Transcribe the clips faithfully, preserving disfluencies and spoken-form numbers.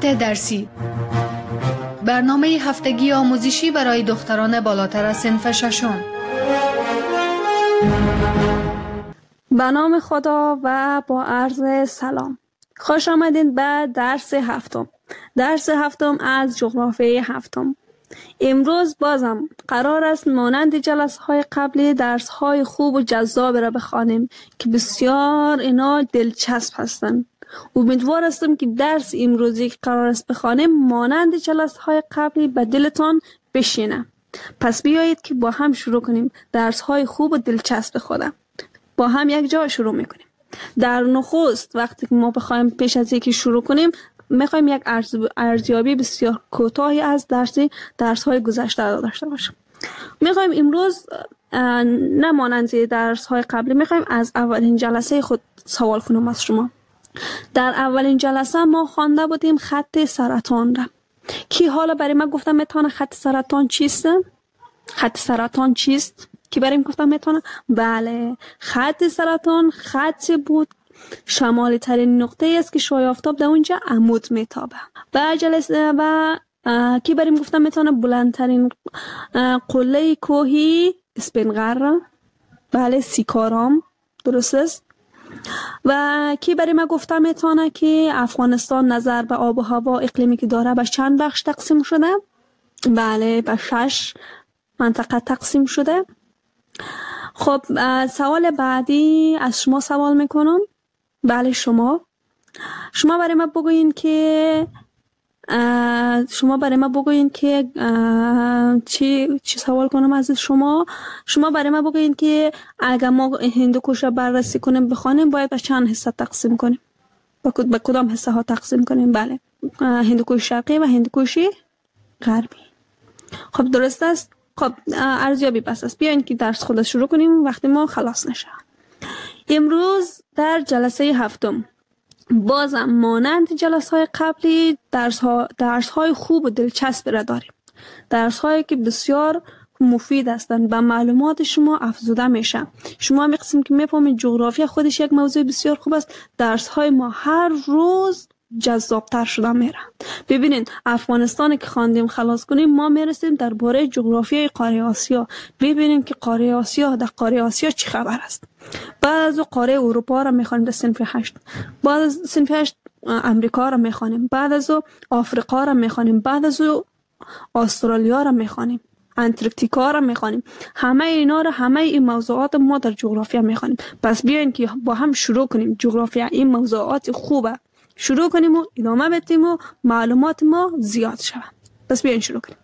خط درسی، برنامه هفتگی آموزشی برای دختران بالاتر از صنف ششم. به نام خدا و با عرض سلام. خوش آمدید به درس هفتم. درس هفتم از جغرافیای هفتم. امروز بازم قرار است مانند جلسه های قبلی درس های خوب و جذاب را بخوانیم که بسیار اینا دلچسب هستند. امیدوار هستم که درس امروزی که قرار است بخوانیم مانند جلسه های قبلی به دلتان بشینه. پس بیایید که با هم شروع کنیم درس های خوب و دلچسب خودم. با هم یک جا شروع میکنیم. در نخست وقتی که ما بخوایم پیش از اینکه شروع کنیم میخوایم یک ارزیابی بسیار کوتاهی از درسی درس های گذشته داشته باشیم. میخوایم امروز نه مانند درس های قبلی، میخوایم از اولین جلسه خود سوال کنم از شما. در اولین جلسه ما خوانده بودیم خط سرطان را. کی حالا برای ما گفتم میتونه خط سرطان چیست؟ خط سرطان چیست؟ کی برای ما گفتم میتونه؟ بله، خط سرطان خطی بود شمالی ترین نقطه است که شعاع آفتاب در اونجا عمود میتابه. و جلسه و کی برای ما گفتم میتونه بلندترین قله کوهی اسپنغر، بله سیکارام، درست است. و کی برای ما گفتم میتونه که افغانستان نظر به آب و هوا اقلیمی که داره به چند بخش تقسیم شده؟ بله، به شش منطقه تقسیم شده. خب سوال بعدی از شما سوال میکنم. بله شما شما برای ما بگوین که شما برای ما بگوین که چی چی سوال کنم از شما. شما برای ما بگوین که اگر ما هندوکش را بررسی کنیم بخوانیم باید به چند حصه تقسیم کنیم؟ به کدام حصه ها تقسیم کنیم؟ بله، هندوکش شرقی و هندوکش غربی. خب درست است. خب ارزیابی بس است. بیاین که درس خود شروع کنیم وقتی ما خلاص نشه. امروز در جلسه هفتم بازم مانند جلسه های قبلی درس ها درس های خوب و دلچسب را داریم. درس هایی که بسیار مفید هستند، به معلومات شما افزوده میشه. شما می‌قسم که میفهمید جغرافیا خودش یک موضوع بسیار خوب است. درس های ما هر روز جذابتر شده میره. ببینید افغانستان که خواندیم خلاص کنیم ما میرسیم درباره جغرافیای قاره آسیا. ببینیم که قاره آسیا در قاره آسیا چی خبر است. بعد از قاره اروپا را میخوانیم در صنف هشت. بعد از صنف هشت امریکا را میخوانیم. بعد از آفریقا را میخوانیم. بعد از استرالیا را میخوانیم. انتارکتیکا را میخوانیم. همه اینا را همه این موضوعات ما در جغرافیا میخوانیم. پس بیاین که با هم شروع کنیم جغرافیا این موضوعات خوبه. شروع کنیم و ادامه بدیم و معلومات ما زیاد شود. پس بیاین شروع کنیم.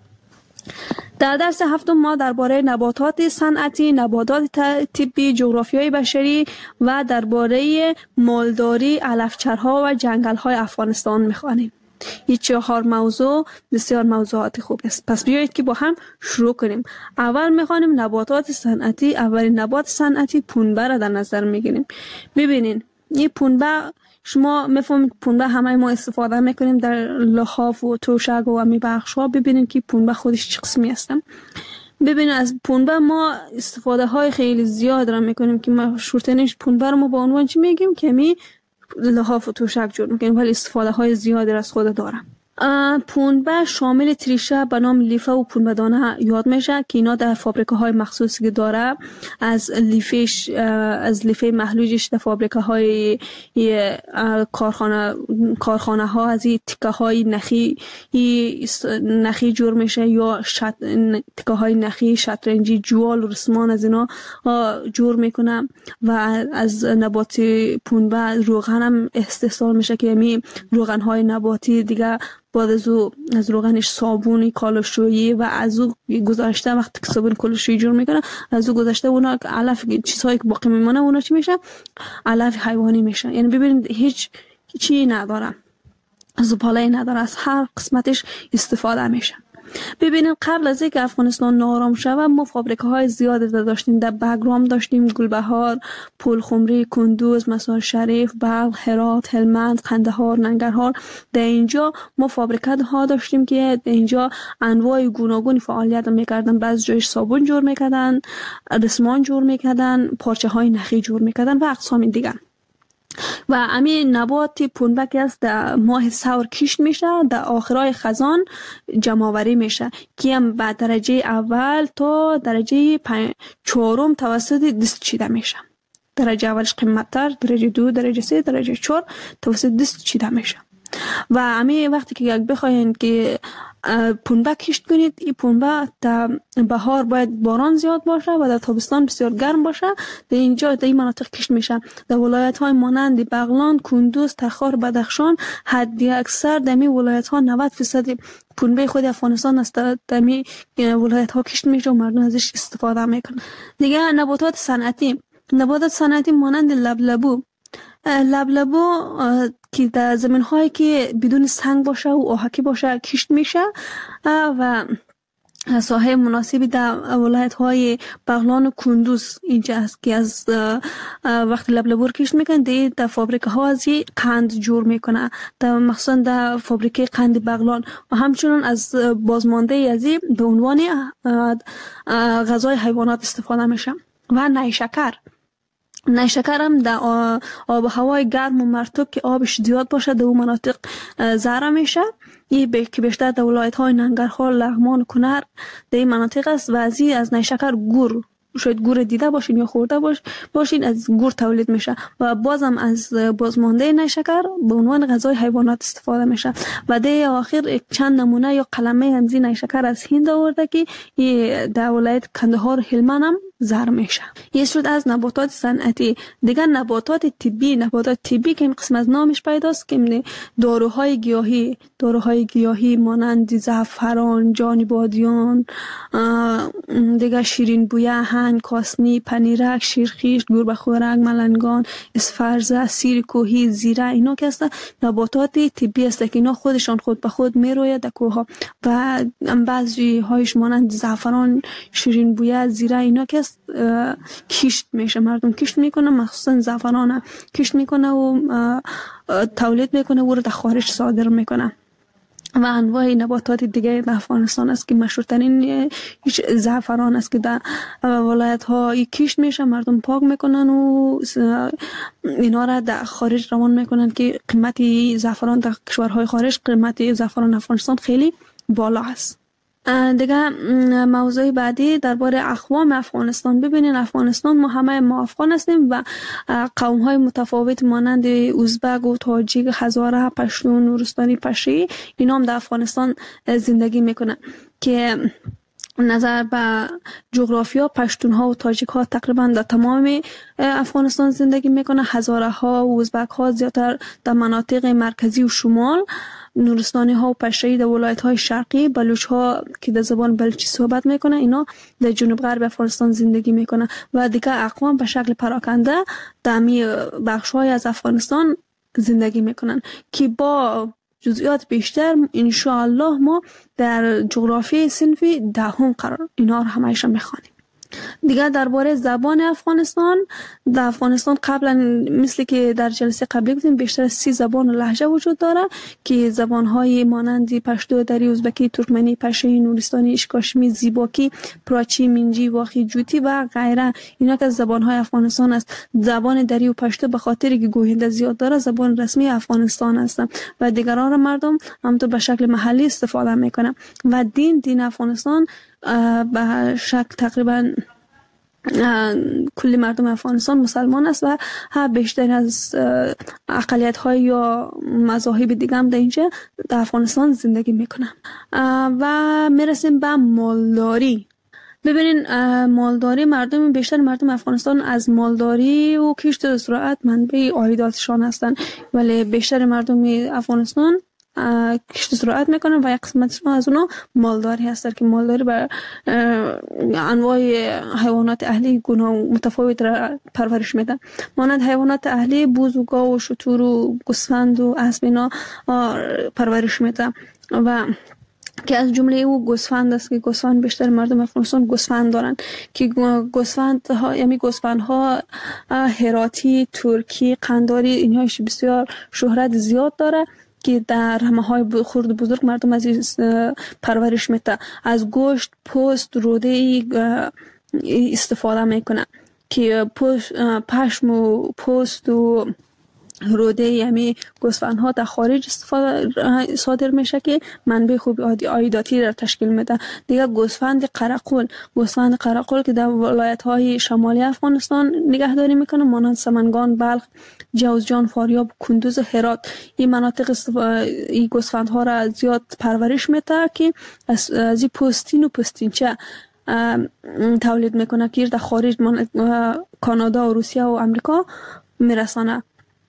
در درس هفتم ما درباره نباتات صنعتی، نباتات طبی، جغرافیای بشری و درباره مالداری، علفچرها و جنگل‌های افغانستان می‌خوانیم. این چهار موضوع بسیار موضوعات خوب است. پس بیایید که با هم شروع کنیم. اول می‌خوانیم نباتات صنعتی. اولین نبات صنعتی پنبه را در نظر می‌گیریم. ببینین این پنبه شما میفهمید پنبه همه ما استفاده میکنیم در لحاف و توشک و امی بخش ها. ببینیم که پنبه خودش چه قسمی هستم. ببینید از پنبه ما استفاده های خیلی زیاد را میکنیم که ما شورتنش پنبه رو ما با عنوان چی میگیم که می لحاف و توشک جور میکنیم، ولی استفاده های زیادی را از خود داره. پنبه شامل تریشه به نام لیفه و پنبه دانه یاد میشه که اینا در فابریکه های مخصوصی که داره از لیفش از لیفه محلوجش در فابریکه های کارخانه کارخانه ها از این تکه های نخی نخی جور میشه یا شط... تکه های نخی شطرنجی جوال و رسمان از اینا جور میکنه. و از نبات پنبه روغن هم استحصال میشه که یعنی روغن های نباتی دیگه بعد از او از روغنش صابونی کالوشویی و از او گذاشته وقتی که صابون کالوشویی جور میکنه از او گذاشته اونا علف چیزهایی که باقی میمونه اونا چی میشه؟ علف حیوانی میشه. یعنی ببینید هیچ چی نداره، زباله نداره، از هر قسمتش استفاده میشه. ببینید قبل از اینکه افغانستان ناآرام شود ما فابریکه های زیادی داشتیم. در بگرام داشتیم، گلبهار، پلخمری، کندوز، مزار شریف، بلخ، هرات، هلمند، قندهار، ننگرهار. در اینجا ما فابریکه ها داشتیم که در اینجا انواع گوناگون فعالیت میکردن. بعضی جایش صابون جور میکردن، رسمان جور میکردن، پارچه های نخی جور میکردن و اقسام دیگر. و همین نبات پنبه که است در ماه ثور کشت میشه، در آخرای خزان جمع آوری میشه که هم به درجه اول تا درجه پنج چهارم توسط دست چیده میشه. درجه اولش قیمت‌تر، درجه دو، درجه سه، درجه چهار توسط دست چیده میشه. و همین وقتی که یک بخواین که پنبه کشت کنید، این پنبه در بهار باید باران زیاد باشه و در تابستان بسیار گرم باشه. در اینجا در این مناطق کشت میشه. در ولایت های مانند بغلان، کندوز، تخار، بدخشان حد اکثر در این ولایت ها نود درصد پنبه خود افغانستان است در این ولایت ها کشت میشه و مردم ازش استفاده میکنن. دیگه نباتات صنعتی، نباتات صنعتی مانند لبلبو. لبلبو که در زمین هایی که بدون سنگ باشه و آهکی باشه کشت میشه و ساحه مناسبی در ولایت های بغلان و کندوز اینجا است که از وقت لبلبو کشت میکنن در در فابریکه ها از قند جور میکنه، در مخصوصا در فابریکه قند بغلان و همچنین از بازمانده از به عنوان غذای حیوانات استفاده میشه. و نیشکر، نیشکر هم در آب و هوای گرم و مرطوب که آبش زیاد باشه در اون مناطق زرع میشه. این که بیشتر در ولایت های ننگرهار، لغمان و کنر در این مناطق است و از این از نیشکر گور، شاید گور دیده باشین یا خورده باش باشین، از گور تولید میشه و بازم از بازمانده نیشکر به عنوان غذای حیوانات استفاده میشه. و در آخر چند نمونه یا قلمه همزی نیشکر از هند آورده که در ولایت کندهار و هلمند هم زرع میشه. یه شد از نباتات صنعتی. دیگر نباتات طبی، نباتات طبی که این قسم از نامش پیداست که داروهای گیاهی، داروهای گیاهی مانند زعفران، جان بادیان، دیگر شیرین بویه، هنگ، کاسنی، پنیرک، شیرخیش، گربه خوراک، ملنگان، اسفرزه، سیر کوهی، زیره، اینا که است نباتات طبی است که اینا خودشان خود به خود میروید در کوه و بعضی هایش مانند زعفران، شیرین بویه، زیره، اینا که کشت میشه، مردم کشت میکنه، مخصوصا زعفران کشت میکنه و تولید میکنه و رو در خارج صادر میکنه. و انواع نباتات دیگه در افغانستان است که مشهورترین زعفران است که در ولایت ها کشت میشه، مردم پاک میکنن و اینا را در خارج روان میکنن که قیمت زعفران در کشورهای خارج، قیمت زعفران افغانستان خیلی بالا است. دیگه موضوع بعدی درباره اقوام افغانستان. ببینین افغانستان ما همه ما افغان هستیم و قوم های متفاوت مانند ازبک و تاجیک، هزاره، پشتون، نورستانی، پشی اینا هم در افغانستان زندگی میکنن که نظر به جغرافیا پشتون ها و تاجیک ها تقریبا در تمام افغانستان زندگی میکنن. هزاره ها و ازبک ها زیادتر در مناطق مرکزی و شمال، نورستانی ها و پشتوی در ولایت های شرقی، بلوچ ها که در زبان بلوچی صحبت میکنه اینا در جنوب غرب افغانستان زندگی میکنه و دیگه اقوام به شکل پراکنده در می بخش های از افغانستان زندگی میکنن که با جزئیات بیشتر انشاءالله ما در جغرافی صنفی دهم قرار اینا رو همایش میخوانیم. دیگه درباره زبان افغانستان، در افغانستان قبلا مثل که در جلسه قبلی گفتیم بیشتر از سی زبان و لهجه وجود داره که زبانهای مانند پشتو، دری، ازبکی، ترکمنی، پشتویی، نورستانی، اشکاشمی، زیباکی، پراچی، منجی، واخی، جوتی و غیره اینا که زبانهای افغانستان است. زبان دری و پشتو به خاطر که گوینده زیاد داره زبان رسمی افغانستان است و دیگران را مردم همونطور به شکل محلی استفاده میکنن. و دین دین افغانستان به شکل تقریبا کل مردم افغانستان مسلمان است و ها بیشتر از اقلیت های یا مذاهب دیگه هم در اینجا در افغانستان زندگی میکنن. و میرسیم به مالداری. ببینین مالداری، مردم بیشتر مردم افغانستان از مالداری و کشت و زراعت منبع عایداتشان هستند، ولی بیشتر مردم افغانستان کشت زراعت میکنن و یک قسمت از اونا مالداری هستن که مالداری بر انواع حیوانات اهلی گونه متفاوت را پرورش میدن، مانند حیوانات اهلی بوز و گاو و شتر و گوسفند و اسب اینا پرورش میدن و که از جمله او گوسفند است که گوسفند بیشتر مردم افغانستان گوسفند دارن که گوسفند ها یعنی گوسفند ها هراتی، ترکی، قنداری اینهاش بسیار شهرت زیاد داره که در همه های خرد بزرگ مردم از پرورش میده. از گوشت، پوست، روده استفاده میکنن که پشم و پوست و روده یعنی گوسفندها در خارج استفاده صادر میشه که منبع خوب عایداتی را تشکیل میده. دیگه گوسفند قرقل، گوسفند قرقل که در ولایت های شمالی افغانستان نگهداری میکنه، مانند سمنگان، بلخ، جوزجان، فاریاب، کندوز، هرات. این مناطق استف... این گوسفندها را زیاد پرورش میده که از از پوستین و پوستینچه تولید میکنه که در خارج من کانادا و روسیه و امریکا میرسانه.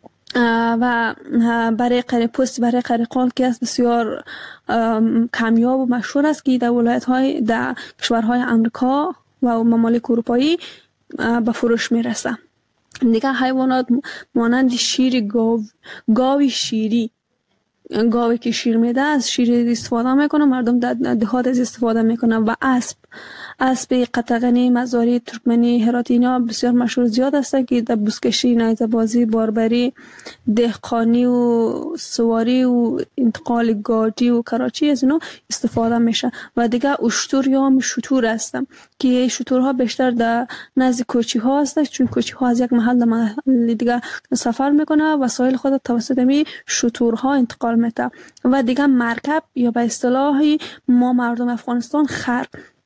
و برای قره پوست برای قرقال که است بسیار کمیاب و مشهور است که در ولایت های در کشورهای امریکا و ممالک اروپایی به فروش میرسه. دیگه حیوانات مانند شیر گاو، گاوی شیری، گاوی که شیر میده از شیر استفاده میکنه، مردم در دهات از استفاده میکنه. و اسب، اسب قطغنی، مزاری، ترکمنی، هراتی اینا بسیار مشهور زیاد هستند که در بزکشی، نیزه بازی، باربری، دهقانی و سواری و انتقال گاجی و کراچی از اینا استفاده میشه. و دیگه اشتر یا هم شتور هستند که شتورها بیشتر در نزد کوچی ها هستند، چون کوچی ها از یک محل به محل دیگه سفر میکنه و وسایل خود توسط می شتورها انتقال میده. و دیگه مرکب یا به اصطلاحی ما مردم افغانستان خر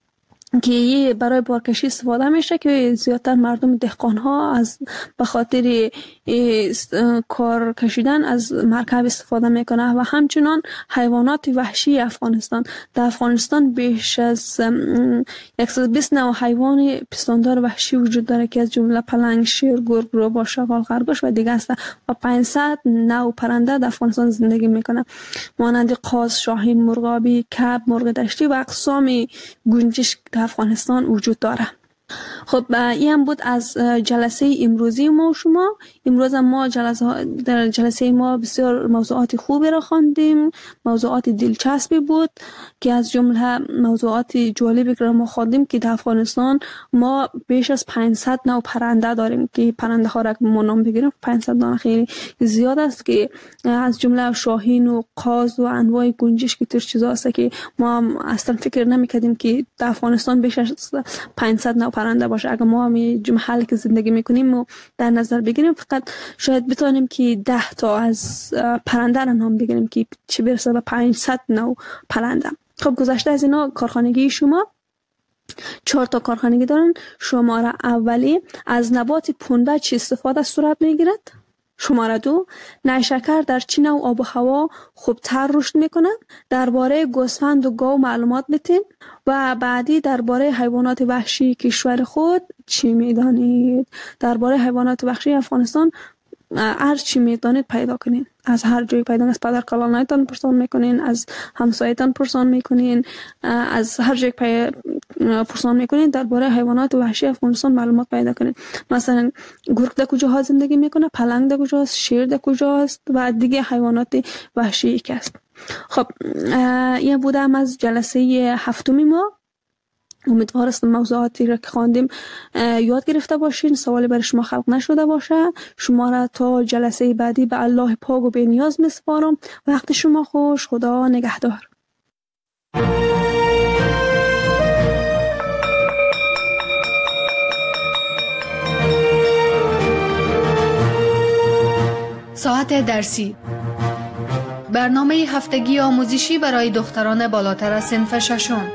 که برای بارکشی استفاده میشه که زیادتر مردم دهقان ها از به خاطر کار کشیدن از مرکب استفاده میکنه. و همچنان حیوانات وحشی افغانستان، در افغانستان بیش از صد و بیست نوع حیوان پستاندار وحشی وجود داره که از جمله پلنگ، شیر، گرگ، روباه، شغال، خرگوش و دیگه است. و پانصد نوع پرنده در افغانستان زندگی میکنه مانند قاز، شاهین، مرغابی، کب، مرغ دشتی و اقسام گنجشک در افغانستان وجود داره. خب این هم بود از جلسه امروزی ما و شما. امروز ما جلسه در جلسه ما بسیار موضوعات خوبی را خواندیم، موضوعات دلچسبی بود که از جمله موضوعات جالبی که ما خواندیم که در افغانستان ما بیش از پانصد نوع پرنده داریم که پرنده ها را که ما نام بگیریم پانصد نوع خیلی زیاد است که از جمله شاهین و قاز و انواع گنجشک که تر چیزا است که ما اصلا فکر نمی‌کردیم که در افغانستان بیش از پانصد نوع پرنده باشه. اگر ما می محلی که زندگی میکنیم و در نظر بگیریم فقط شاید بتونیم که ده تا از پرنده را نام بگیریم که چه برسه به پانصد نوع پرنده. خب گذشته از اینا کارخانگی شما چهار تا کارخانگی دارن. شماره اولی از نبات پنبه چه استفاده صورت میگیرد؟ شماره دو نیشکر در چه نوع آب و هوا خوبتر رشد میکنه؟ درباره گوسفند و گاو معلومات بتین. و بعدی درباره حیوانات وحشی کشور خود چی میدانید؟ درباره حیوانات وحشی افغانستان هر چی میدانید پیدا کنین، از هر جایی پیدا، از پدر کلانایتان پرسان میکنین، از همسایتان پرسان میکنین، از هر جایی پرسان میکنین درباره حیوانات وحشی افغانستان معلومات پیدا کنین. مثلا گرگ در کجاها زندگی میکنه، پلنگ در کجاست، شیر در کجاست و دیگه حیوانات وحشی که است. خب این بودم از جلسه هفتمی ما. امیدوار هستم موضوعاتی را که خواندیم یاد گرفته باشین، سوالی برای شما خلق نشده باشه. شما را تا جلسه بعدی به الله پاک و بی‌نیاز میسپارم. وقت شما خوش. خدا نگهدار. ساعت درسی، برنامه هفتگی آموزشی برای دختران بالاتر از صنف ششم.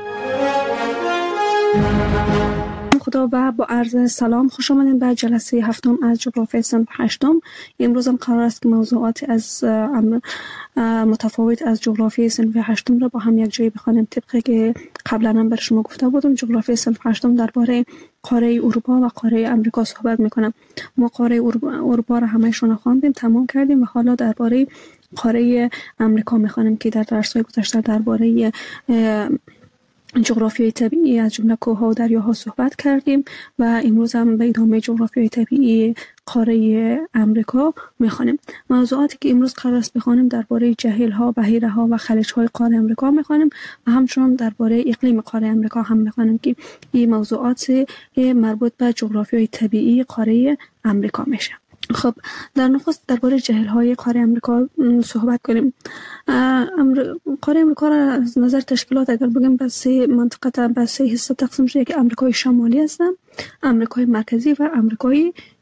خدا و با عرض سلام خوش آمدین به جلسه هفتم از جغرافیای صنف هشتم. امروز هم قرار است که موضوعات از متفاوت از جغرافیای صنف هشتم را با هم یک جایی بخوانیم. طبقی که قبلا هم بر شما گفته بودم جغرافیای صنف هشتم درباره قاره اروپا و قاره امریکا صحبت میکنم. ما قاره اروپا را همه‌شون خواندیم، تمام کردیم و حالا درباره قاره امریکا میخوانیم که در درس‌های گذشته درباره جغرافیای طبیعی از جمله کوه‌ها و دریاها صحبت کردیم و امروز هم به ادامه جغرافیای طبیعی قاره امریکا میخوانیم. موضوعاتی که امروز قرار است بخوانیم درباره جهیل‌ها، بحیره‌ها و خلیج‌های قاره امریکا میخوانیم و همچنین درباره اقلیم قاره امریکا هم میخوانیم که این موضوعات مربوط به جغرافیای طبیعی قاره امریکا میشه. خب در نخست درباره جهیل‌های قاره امریکا صحبت کنیم. قاره امریکا را از نظر تشکیلات اگر بگیم به سه منطقه به سه حصه تقسیم شده که امریکای شمالی هستند، امریکای مرکزی و امریکای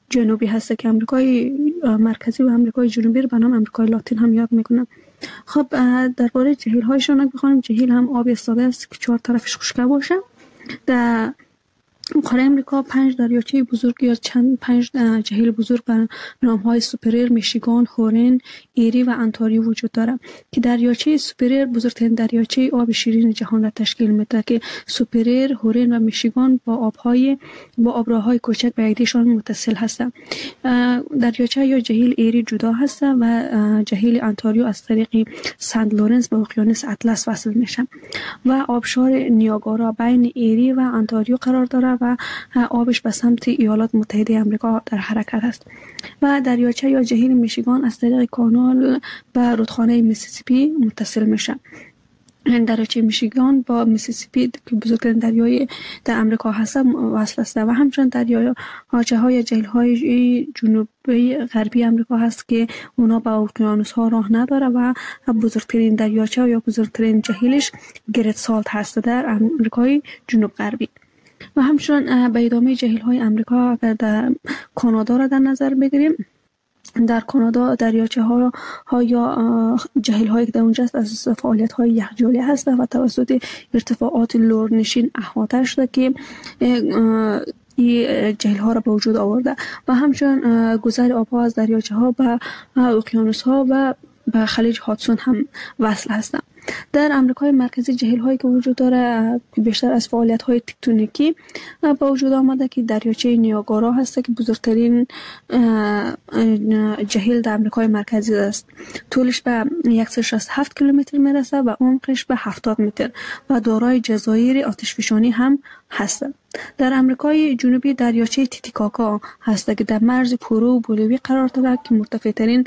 جنوبی هست که آمریکای مرکزی و آمریکای جنوبی رو به نام آمریکای لاتین هم یاد میکنن. خب درباره جهیل هایشون اگه بخوام، جهیل هم آب ایستاده است که چهار طرفش خشک باشه. در قاره امریکا پنج دریاچه بزرگ یا چند پنج جهیل بزرگ به نام های سوپریر، میشیگان، هورن، ایری و انتاریو وجود دارد که دریاچه سوپریر بزرگترین دریاچه آب شیرین جهان را تشکیل میده که سوپریر، هورن و میشیگان با آبهای با آبراهای کوچک به یکدیشان متصل هستند. دریاچه یا جهیل ایری جدا هست و جهیل انتاریو از طریق سنت لورنس به اقیانوس اطلس وصل میشه و آبشار نیاگارا بین ایری و انتاریو قرار دارد و آبش به سمت ایالات متحده آمریکا در حرکت است. و دریاچه یا جهیل میشیگان از طریق کانال به رودخانه میسیسیپی متصل میشه. دریاچه میشیگان با میسیسیپی که بزرگترین دریای در آمریکا هست وصل است و همچنین دریاچه های جهیل های جنوبی غربی آمریکا هست که اونا با اقیانوس ها راه نداره و بزرگترین دریاچه یا بزرگترین جهیلش گرت سالت هست در آمریکای جنوب غربی. و همچنین به ادامه جهیل های آمریکا اگر در کانادا را در نظر بگیریم، در کانادا دریاچه ها, ها یا جهیل هایی که در اونجا است از فعالیت های یخچالی هست و توسط ارتفاعات لورنشین احاطه شده که این جهیل ها را به وجود آورده و همچنین گذر آبها از دریاچه ها به اقیانوس ها و به خلیج هادسون هم وصل هستند. در آمریکای مرکزی جهیل هایی که وجود داره بیشتر از فعالیت های تکتونیکی با وجود آمده که دریاچه نیاگارا هست که بزرگترین جهیل در آمریکای مرکزی است. طولش به صد و شصت و هفت کیلومتر میرسه و عمقش به هفتاد متر و دارای جزایر آتشفشانی هم هست. در آمریکای جنوبی دریاچه تیتیکاکا هست که در مرز پرو و بولیوی قرار دارد که مرتفع ترین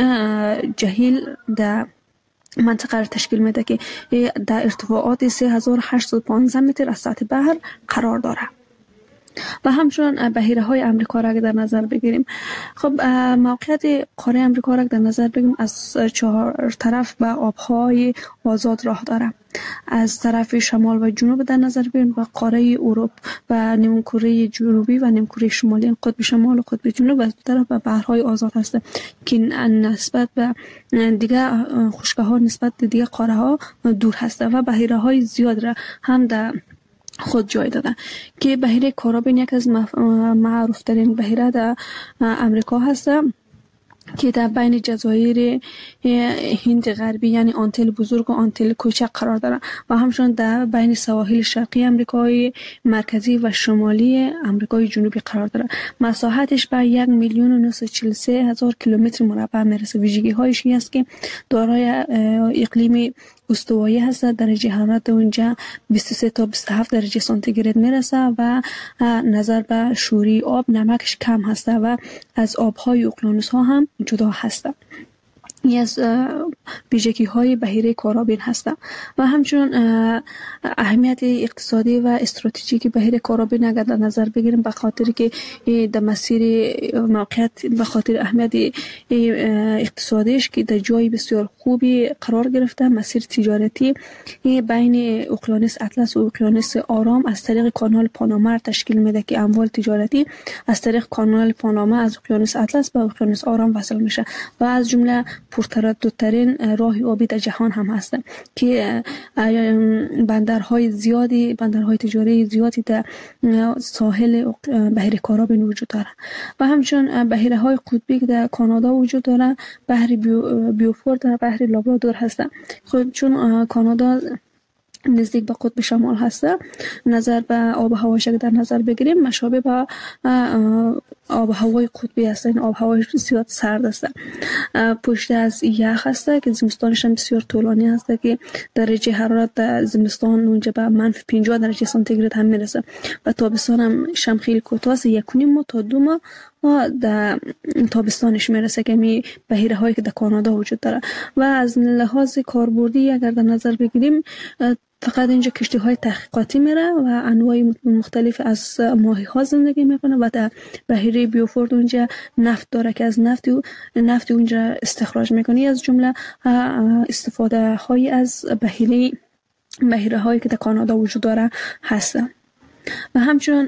جهیل در منطقه را تشکیل میده که در ارتفاعات سه هزار و هشتصد و پانزده متر از سطح بحر قرار داره. و همچنین بحیره های امریکا را در نظر بگیریم. خب موقعیت قاره امریکا را در نظر بگیریم از چهار طرف به آبهای آزاد راه داره. از طرف شمال و جنوب در نظر بگیریم و قاره اروپا و نیمکره جنوبی و نیمکره شمالی، قطب شمال و قطب جنوب از طرف به بحرهای آزاد هست که نسبت به دیگه خشکه ها نسبت به دیگه قاره ها دور هست و بحیره های زیاد را هم در خود جای دادن که بحیره کارابین یک از معروف ترین بحیره در امریکا هست که در بین جزایر هند غربی یعنی آنتیل بزرگ و آنتیل کوچک قرار دارد و همچنین در بین سواحل شرقی آمریکای مرکزی و شمالی آمریکای جنوبی قرار دارد. مساحتش به یک میلیون و نهصد و چهل و سه هزار کیلومتر مربع میرسه. ویژگی هایش این است که دارای اقلیم استوایی هست. درجه حرارت اونجا بیست و سه تا بیست و هفت درجه سانتیگراد میرسه و نظر به شوری آب نمکش کم هست و از آبهای اقیانوس ها هم جدا هست. این از ویژگی های بحیره کارابین هست و همچنین اهمیت اقتصادی و استراتژیک بحیره کارابین اگر در نظر بگیریم به خاطر که در مسیر موقعیت به خاطر اهمیت اقتصادیش که در جای بسیار خوبی قرار گرفته، مسیر تجارتی بین اقیانوس اطلس و اقیانوس آرام از طریق کانال پاناما تشکیل میده که اموال تجارتی از طریق کانال پاناما از اقیانوس اطلس به اقیانوس آرام وصل میشه و از جمله پرترددترین راه آبی در جهان هم هست که بندرهای زیادی بندرهای تجاری زیادی در ساحل بحیره کارابین وجود داره و همچنین بحیره های قطبی که در کانادا وجود داره، بحر بیو بیوفورد و بحر لابرادور هستند. خب چون کانادا نزدیک به قطب شمال هست، نظر به آب و هواش در نظر بگیریم مشابه به آب و هوای قطبی هست. این آب و هوایش زیاد سرد است، پشت از یخ هست که زمستانش هم بسیار طولانی هست که درجه حرارت زمستان اونجا به منفی پنجاه درجه سانتیگراد هم میرسه و تابستان هم شم خیلی کوتاه است، یک و نیم ماه تا دو ماه در تابستانش میرسه که می بحیره هایی که در کانادا وجود داره. و از لحاظ کاربردی اگر در نظر بگیریم فقط اینجا کشتی های تحقیقاتی میره و انواع مختلف از ماهی ها زندگی میکنه و در بحیره بیوفورد اونجا نفت داره که از نفت نفت اونجا استخراج میکنه. از جمله استفاده های از بحیره بحیره هایی که در کانادا وجود داره هست. و همچنان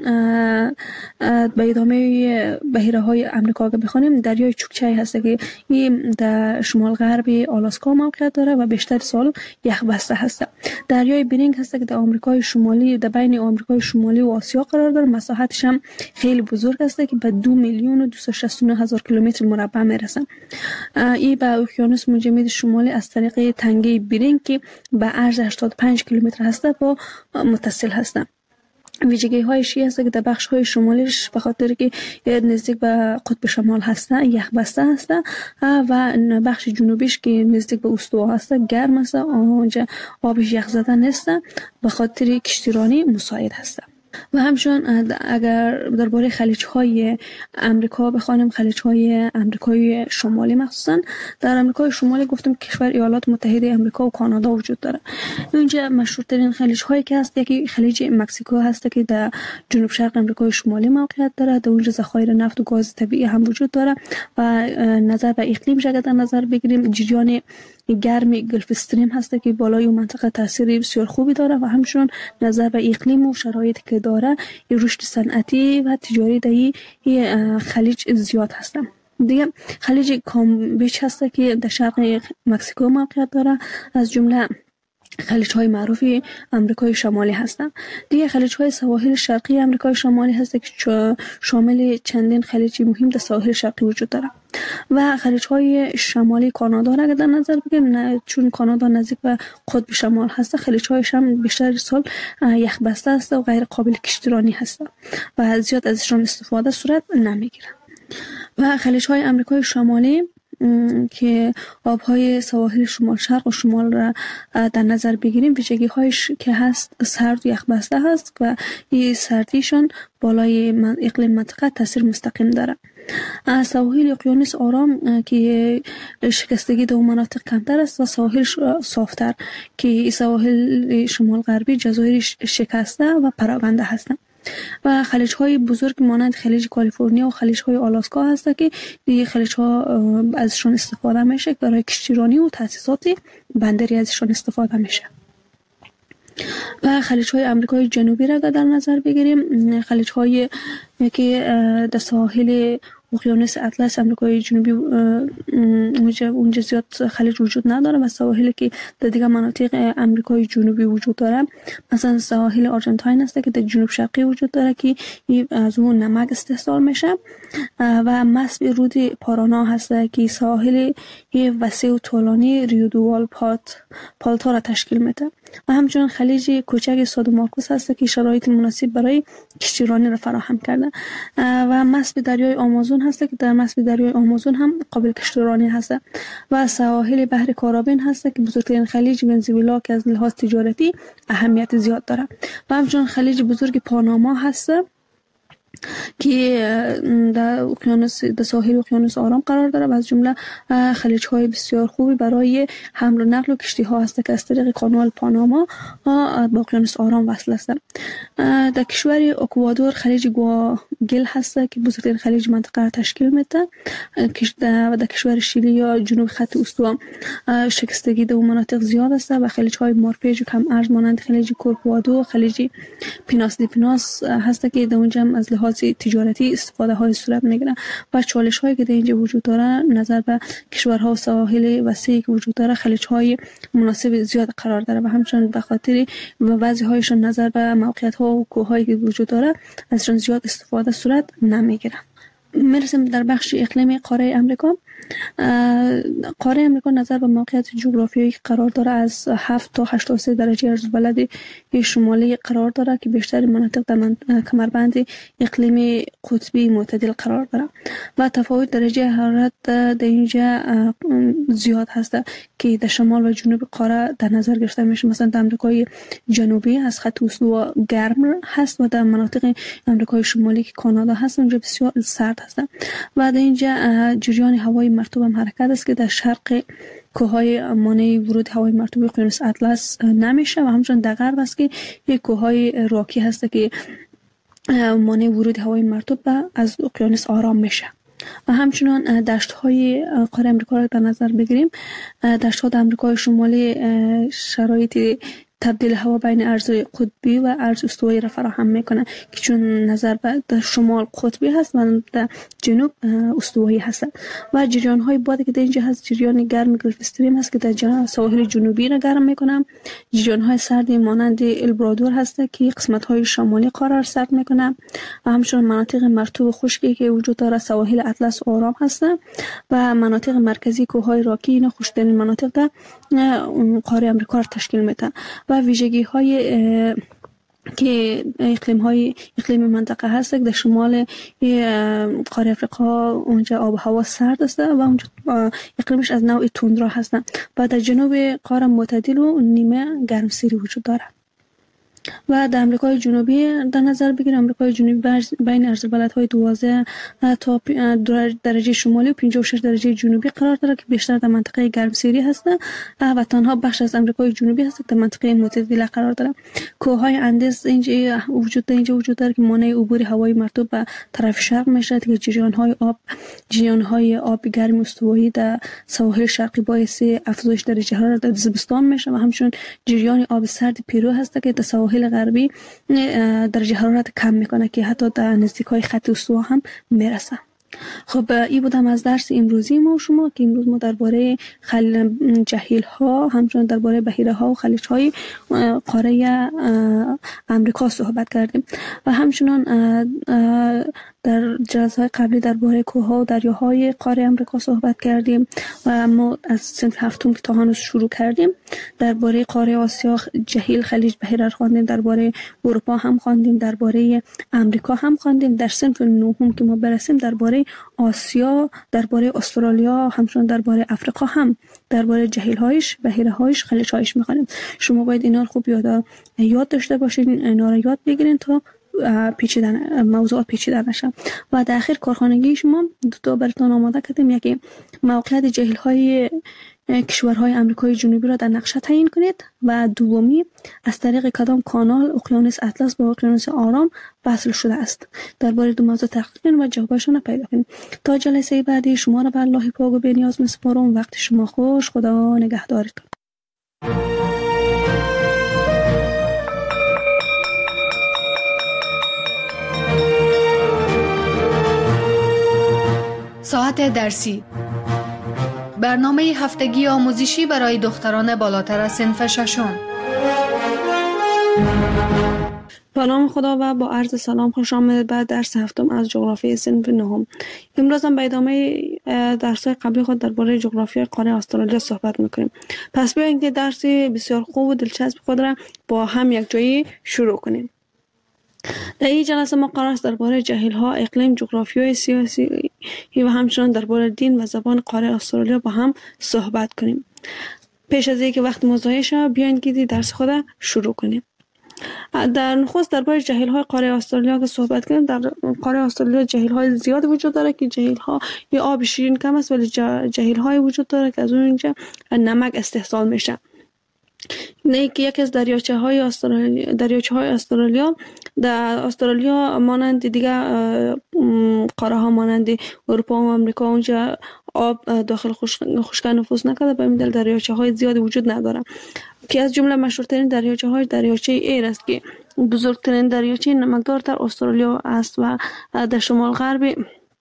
به ادامه بحیره های امریکا که بخوانیم، دریای چوکچای هست که این در شمال غربی آلاسکا موقعیت داره و بیشتر سال یخبسته هست. دریای برینگ هست که در آمریکای شمالی، در بین آمریکای شمالی و آسیا قرار داره. مساحتش هم خیلی بزرگ است که به دو میلیون و دویست و شصت و نه هزار کیلومتر مربع میرسه. این به اقیانوس منجمد شمالی از طریق تنگه برینگ که به عرض هشتاد و پنج کیلومتر هست با متصل هست. ویژگی هایش هست که در بخش های شمالیش به خاطر که نزدیک به قطب شمال هسته، یخبسته هسته، و بخش جنوبیش که نزدیک به استوا هسته گرم است، آنجا آبش یخ زده نیست، به خاطر کشتیرانی مساعد هسته. و همچنان اگر درباره خلیج های امریکا بخوانیم، خلیج های امریکای شمالی مخصوصا در امریکای شمالی گفتم کشور ایالات متحده امریکا و کانادا وجود داره. اینجا مشهورترین خلیج هایی که هست، یکی خلیج مکزیکو هست که در جنوب شرق امریکای شمالی موقعیت داره. در اونجا ذخایر نفت و گاز طبیعی هم وجود داره. و نظر به اقلیمش اگر در نظر بگیریم، جریان گرمی گلف استریم هست که بالای اون منطقه تاثیر بسیار خوبی داره و همچنین نظر به اقلیم و شرایطی که داره، رشد صنعتی و تجاری در این خلیج زیاد هست. دیگه خلیج کامبیچ هست که در شرق مکزیکو موقعیت داره، از جمله خلیج های معروفی امریکای شمالی هستند. دیگه خلیج های سواحل شرقی امریکای شمالی هست که شامل چندین خلیج مهم در ساحل شرقی وجود داره. و خلیج های شمالی کانادا را در نظر بگیریم، چون کانادا نزدیک به قطب شمال هست، خلیج هایش هم بیشتر سال یخبسته است و غیر قابل کشتیرانی هست و زیاد ازشان استفاده صورت نمیگیره. و خلیج های امریکای شمالی که آبهای سواحل شمال شرق و شمال را در نظر بگیریم، ویژگی هایش که هست سرد و یخبسته هست و این سردیشان بالای من اقلیم منطقه تاثیر مستقیم داره. سواحل اقیانوس آرام که شکستگی در مناطق کمتر است و سواحل صافتر که سواحل شمال غربی جزایر شکسته و پراکنده هستند. و خلیج های بزرگ مانند خلیج کالیفرنیا و خلیج های آلاسکا هست که دیگه خلیج ها ازشون استفاده میشه، برای کشتیرانی و تاسیسات بندری ازشون استفاده میشه. و خلیج های امریکای جنوبی را در نظر بگیریم، خلیج های که در ساحل اقیانوس اطلس امریکای جنوبی اونجا اونجا زیاد خلیج وجود نداره و سواحلی که در دیگه مناطق امریکای جنوبی وجود داره، مثلا سواحل آرژانتین هست که در جنوب شرقی وجود داره که از اون نمک استحصال میشه. و مسب رود پارانا هست که سواحل وسیع و طولانی ریو دوال پات پالتا را تشکیل میده. و همچنین خلیج کوچک سادو مارکوس هست که شرایط مناسب برای کشتیرانی را فراهم کرده. و مسب دریای آمازون هست که در مسب دریای آمازون هم قابل کشتیرانی هست. و سواحل بحر کارابین هست که بزرگترین خلیج ونزوئلا که از لحاظ تجارتی اهمیت زیاد داره. و همچنین خلیج بزرگ پاناما هست که در اقیانوس در ساحل اقیانوس آرام قرار داره و از جمله خلیج های بسیار خوبی برای حمل و نقل و کشتی ها هست که از طریق کانال پاناما با اقیانوس آرام وصل است. در کشور اکوادور خلیج گواگل هست که بزرگترین خلیج منطقه را تشکیل میده. و در کشور شیلی یا جنوب خط استوا شکستگی در مناطق زیاد است و خلیج های مارپیج و کم ارز مانند خلیج کورکوادو، خلیج پیناس دی پیناس هست که در اونجا از لحاظ تجارتی استفاده های صورت میگیره. و چالش هایی که در اینجا وجود داره نظر به کشورها و سواحل وسیعی که وجود داره، خلیج های مناسب زیاد قرار داره و همچنین به خاطر وضع هایشان نظر به موقعیت ها و کوه هایی که وجود داره ازشان زیاد استفاده صورت نمیگیره. میرسیم در بخش اقلیمی قاره امریکا. قاره امریکا نظر به موقعیت جغرافیایی قرار داره از هفت تا هشتاد و سه درجه عرض بلد شمالی قرار داره که بیشتر مناطق در کمربند اقلیمی قطبی معتدل قرار داره و تفاوت درجه حرارت در اینجا زیاد هست که در شمال و جنوب قاره در نظر گرفته میشه. مثلا در امریکای جنوبی از خط استوا گرم هست و در مناطق امریکای شمالی که کانادا هست اونجا بسیار سرد هست. و در اینجا جریان هوای مرطوب هم حرکت است که در شرق کوههای مانع ورود هوای مرطوب اقیانوس اطلس نمیشه و همچنین در غرب است که یک کوههای راکی هست که مانع ورود هوای مرطوب از اقیانوس آرام میشه. و همچنین دشت های قاره امریکا را در نظر بگیریم، دشت ها در امریکای شمالی شرایط تبدیل هوا بین ارز قطبی و ارز استوایی را فراهم میکنه که چون نظر به در شمال قطبی هست و در جنوب استوایی هست و جریان های بادی که در اینجا هست جریان گرم گلف استریم هست که در سواحل جنوبی را گرم میکنه. جریان های سردی مانند البرادور هست که قسمت های شمالی قاره سرد میکنه و همچنین مناطق مرطوب خشکی که وجود داره سواحل اطلس و آرام هست و مناطق مرکزی کوههای راکی اینا خشکترین مناطق در قاره امریکا را تشکیل میده و ویژگی های که اقلیم های اقلیم منطقه هست در شمال قاره افریقا اونجا آب و هوا سرد است و اونجا اقلیمش از نوع توندرا هست و در جنوب قاره معتدل و نیمه گرمسیری وجود داره. و در امریکای جنوبی در نظر بگیریم امریکای جنوبی بین عرض‌البلدهای دوازده تا درجه شمالی و پنجاه و شش درجه جنوبی قرار دارد که بیشتر در منطقه گرمسیری هست و تنها بخش از امریکای جنوبی هست که در منطقه معتدل قرار دارد. کوههای اندیز اینجا وجود داره اینجا وجود داره که مانع عبور هوای مرطوب به طرف شرق میشه که جریان‌های آب جریان‌های آب گرم استوایی در سواحل شرقی باعث افزایش درجه حرارت در زمستان میشه و همچنین جریان آب سرد پیرو هست که در سواحل غربی درجه حرارت کم میکنه که حتی در نزدیکای خط استوا هم میرسه. خب این بودم از درس امروزی ما و شما که امروز ما درباره خلیج جهیل ها همچنین درباره بحیره ها و خلیج های قاره امریکا صحبت کردیم و همچنین در جلسه‌های قبلی درباره کوه‌ها و دریاهای قاره امریکا صحبت کردیم و ما از صنف هفتم که تا هنوز شروع کردیم درباره قاره آسیا جهیل خلیج بحیره را خواندیم، درباره اروپا هم خواندیم، درباره امریکا هم خواندیم. در صنف نهم که ما برسیم درباره آسیا، درباره استرالیا، همچنین درباره افریقا هم درباره جهیل هایش، بحیره هایش، خلیج هایش می‌خوانیم. شما باید اینا رو خوب یاد یاد داشته باشین، اینا رو یاد بگیرین تا پیچیدن موضوعات پیچیده نشه. و در آخر کارخانگی شما دو تا براتون آماده کردیم، یکی موقعیت جهیل های کشورهای آمریکای جنوبی را در نقشه تعیین کنید و دومی از طریق کدام کانال اقیانوس اطلس با اقیانوس آرام وصل شده است. درباره دو موضوع تحقیق کنید و جوابشون پیدا کنید. تا جلسه بعدی شما را به الله پاک و بی‌نیاز می‌سپارم. وقت شما خوش. خدا نگهدارتون. ساعت درسی برنامه هفتگی آموزشی برای دختران بالاتر از صنف ششم. به نام خدا و با عرض سلام خوش آمدید به درس هفتم از جغرافی صنف نهم. امروز هم به ادامه درس‌های قبلی خود درباره جغرافی قاره استرالیا صحبت می‌کنیم. پس بیایید که درس بسیار خوب و دلچسب خود را با هم یک جایی شروع کنیم. در این جلسه ما قرار است درباره جهیل‌ها، اقلیم، جغرافیای سیاسی و همچنین درباره دین و زبان قاره استرالیا با هم صحبت کنیم. پیش از اینکه وقت مضایع شود بیاین که درس خود شروع کنیم. در نخست درباره جهیل‌های قاره استرالیا که صحبت کنیم. در قاره استرالیا جهیل‌های زیاد وجود داره که جهیل‌ها یا آب شیرین کم است ولی جهیل‌های وجود داره که از اونجا نمک استحصال میشه. نه که یکی از دریاچه های استرالیا دریاچه های استرالیا در استرالیا مانند دیگه قاره ها مانند اروپا و امریکا اونجا آب داخل خشک نفوذ نکرده، به این دلیل دریاچه های زیاد وجود نداره که از جمله مشهورترین دریاچه های دریاچه ایر است که بزرگترین دریاچه نمکدار در استرالیا است و در شمال غربی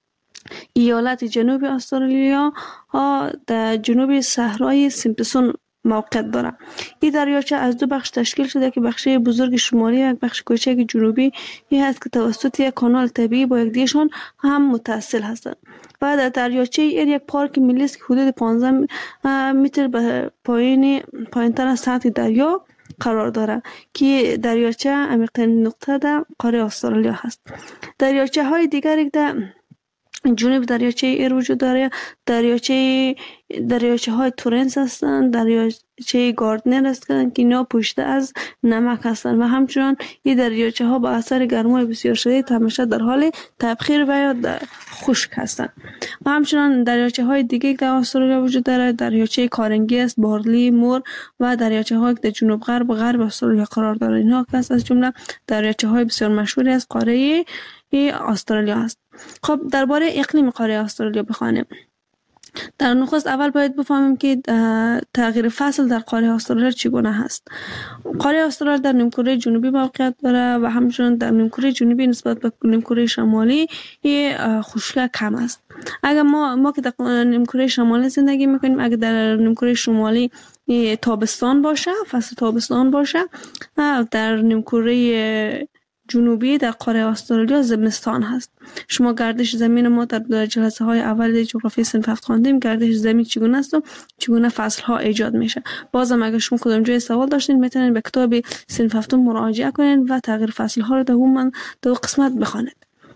ایالت جنوبی استرالیا ها در جنوب صحرای سیمپسون موقع داره. این دریاچه از دو بخش تشکیل شده که بخش بزرگ شمالی و یک بخش کوچک جنوبی این هست که توسط یک کانال طبیعی با یکدیگرشان هم متصل هستند. و در دریاچه ایر یک پارک ملی است که حدود پانزده متر به پایین پایینتر از سطح دریا قرار داره که دریاچه عمیق‌ترین نقطه در قاره استرالیا هست. دریاچه های دیگری در جنوب دریاچه ایر وجود داره. دریاچه دریاچه های تورنس هستند، دریاچه گاردنر هستند که اینا پوشیده از نمک هستند و همچنان این دریاچه ها با اثر گرمای بسیار شدید همیشه در حال تبخیر و یا خشک هستند. و همچنان دریاچه های دیگه در استرالیا وجود داره. دریاچه کارنگی است، بارلی، مور و دریاچه های در جنوب غرب و غرب استرالیا قرار داره. اینها از جمله دریاچه های بسیار مشهوری از قاره استرالیا است. خب درباره اقلیم قاره استرالیا بخوانیم. در نخست اول باید بفهمیم که تغییر فصل در قاره استرالیا چگونه هست. قاره استرالیا در نیمکره جنوبی موقعیت داره و همچنین در نیمکره جنوبی نسبت به نیمکره شمالی خشکی کم است. اگر ما ما که در نیمکره شمالی زندگی میکنیم، اگر در نیمکره شمالی تابستان باشه، فصل تابستان باشه، در نیمکره جنوبی در قاره استرالیا زمستان هست. شما گردش زمین ما در جلسه های اول جغرافی صنف هفت خواندیم گردش زمین چگونه است و چگونه فصل ها ایجاد میشه. بازم اگر شما کدام جای سوال داشتین میتونید به کتاب صنف هفت مراجعه کنید و تغییر فصل ها رو در اون دو قسمت بخوانید.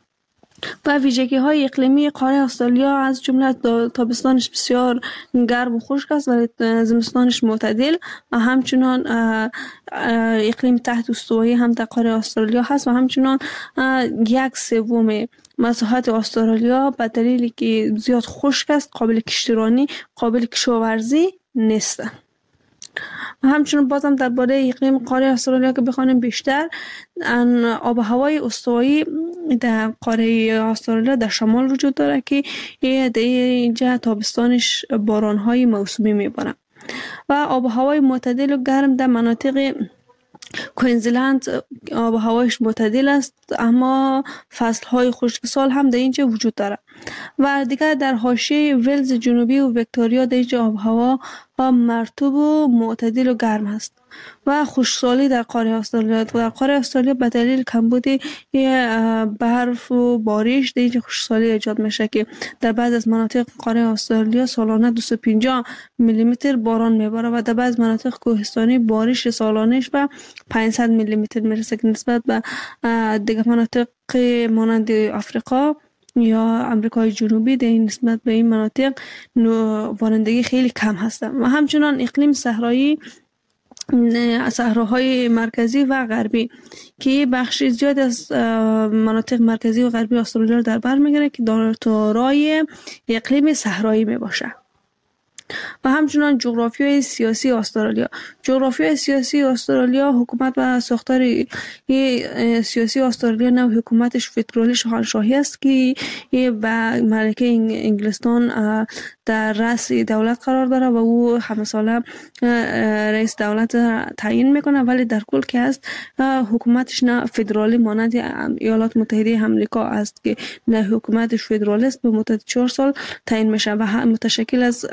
و ویژگی های اقلیمی قاره استرالیا از جمله تابستانش بسیار گرم و خشک است ولی زمستانش معتدل و همچنان اقلیم تحت استوایی هم در قاره استرالیا هست و همچنان یک سوم مساحت استرالیا به دلیلی که زیاد خشک است قابل کشتیرانی، قابل کشاورزی نیست. همچنین بازم درباره اقلیم قاره استرالیا که بخوانیم بیشتر، آب و هوای استوایی در قاره استرالیا در شمال وجود داره که در اینجا تابستانش باران‌های موسمی میباره و آب و هوای معتدل و گرم در مناطق کوینزلند آب و هوایش معتدل است، اما فصل‌های خشک سال هم در اینجا وجود داره. و دیگه در حاشیه ولز جنوبی و ویکتوریا در اینجا آب و هوا مرطوب و معتدل و گرم است. و خشکسالی در قاره استرالیا در قاره استرالیا به دلیل کمبود برف و بارش در اینجا خشکسالی ایجاد میشه که در بعض از مناطق قاره استرالیا سالانه دویست و پنجاه میلی متر باران میباره و در بعض مناطق کوهستانی بارش سالانش به پانصد میلی متر میرسه که نسبت به دیگه مناطق مانند آفریقا یا امریکای جنوبی در این نسبت به این مناطق بارندگی خیلی کم هست. و همچنان اقلیم صحرایی، صحراهای مرکزی و غربی که بخش زیاد از مناطق مرکزی و غربی استرالیا در بر میگیره که دارای اقلیم صحرایی می باشه. و همچنان جغرافیای سیاسی استرالیا. جغرافیای سیاسی استرالیا، حکومت و ساختار سیاسی استرالیا نوع حکومتش فدرالی شاهنشاهی است که به ملکه انگلستان در رأس دولت قرار داره و او همه ساله رئیس دولت تعیین میکنه، ولی در کل که است حکومتش نه فدرالی مانند ایالات متحده آمریکا است که نه حکومتش فدرالی است، به مدت چهار سال تعیین میشه و متشکل از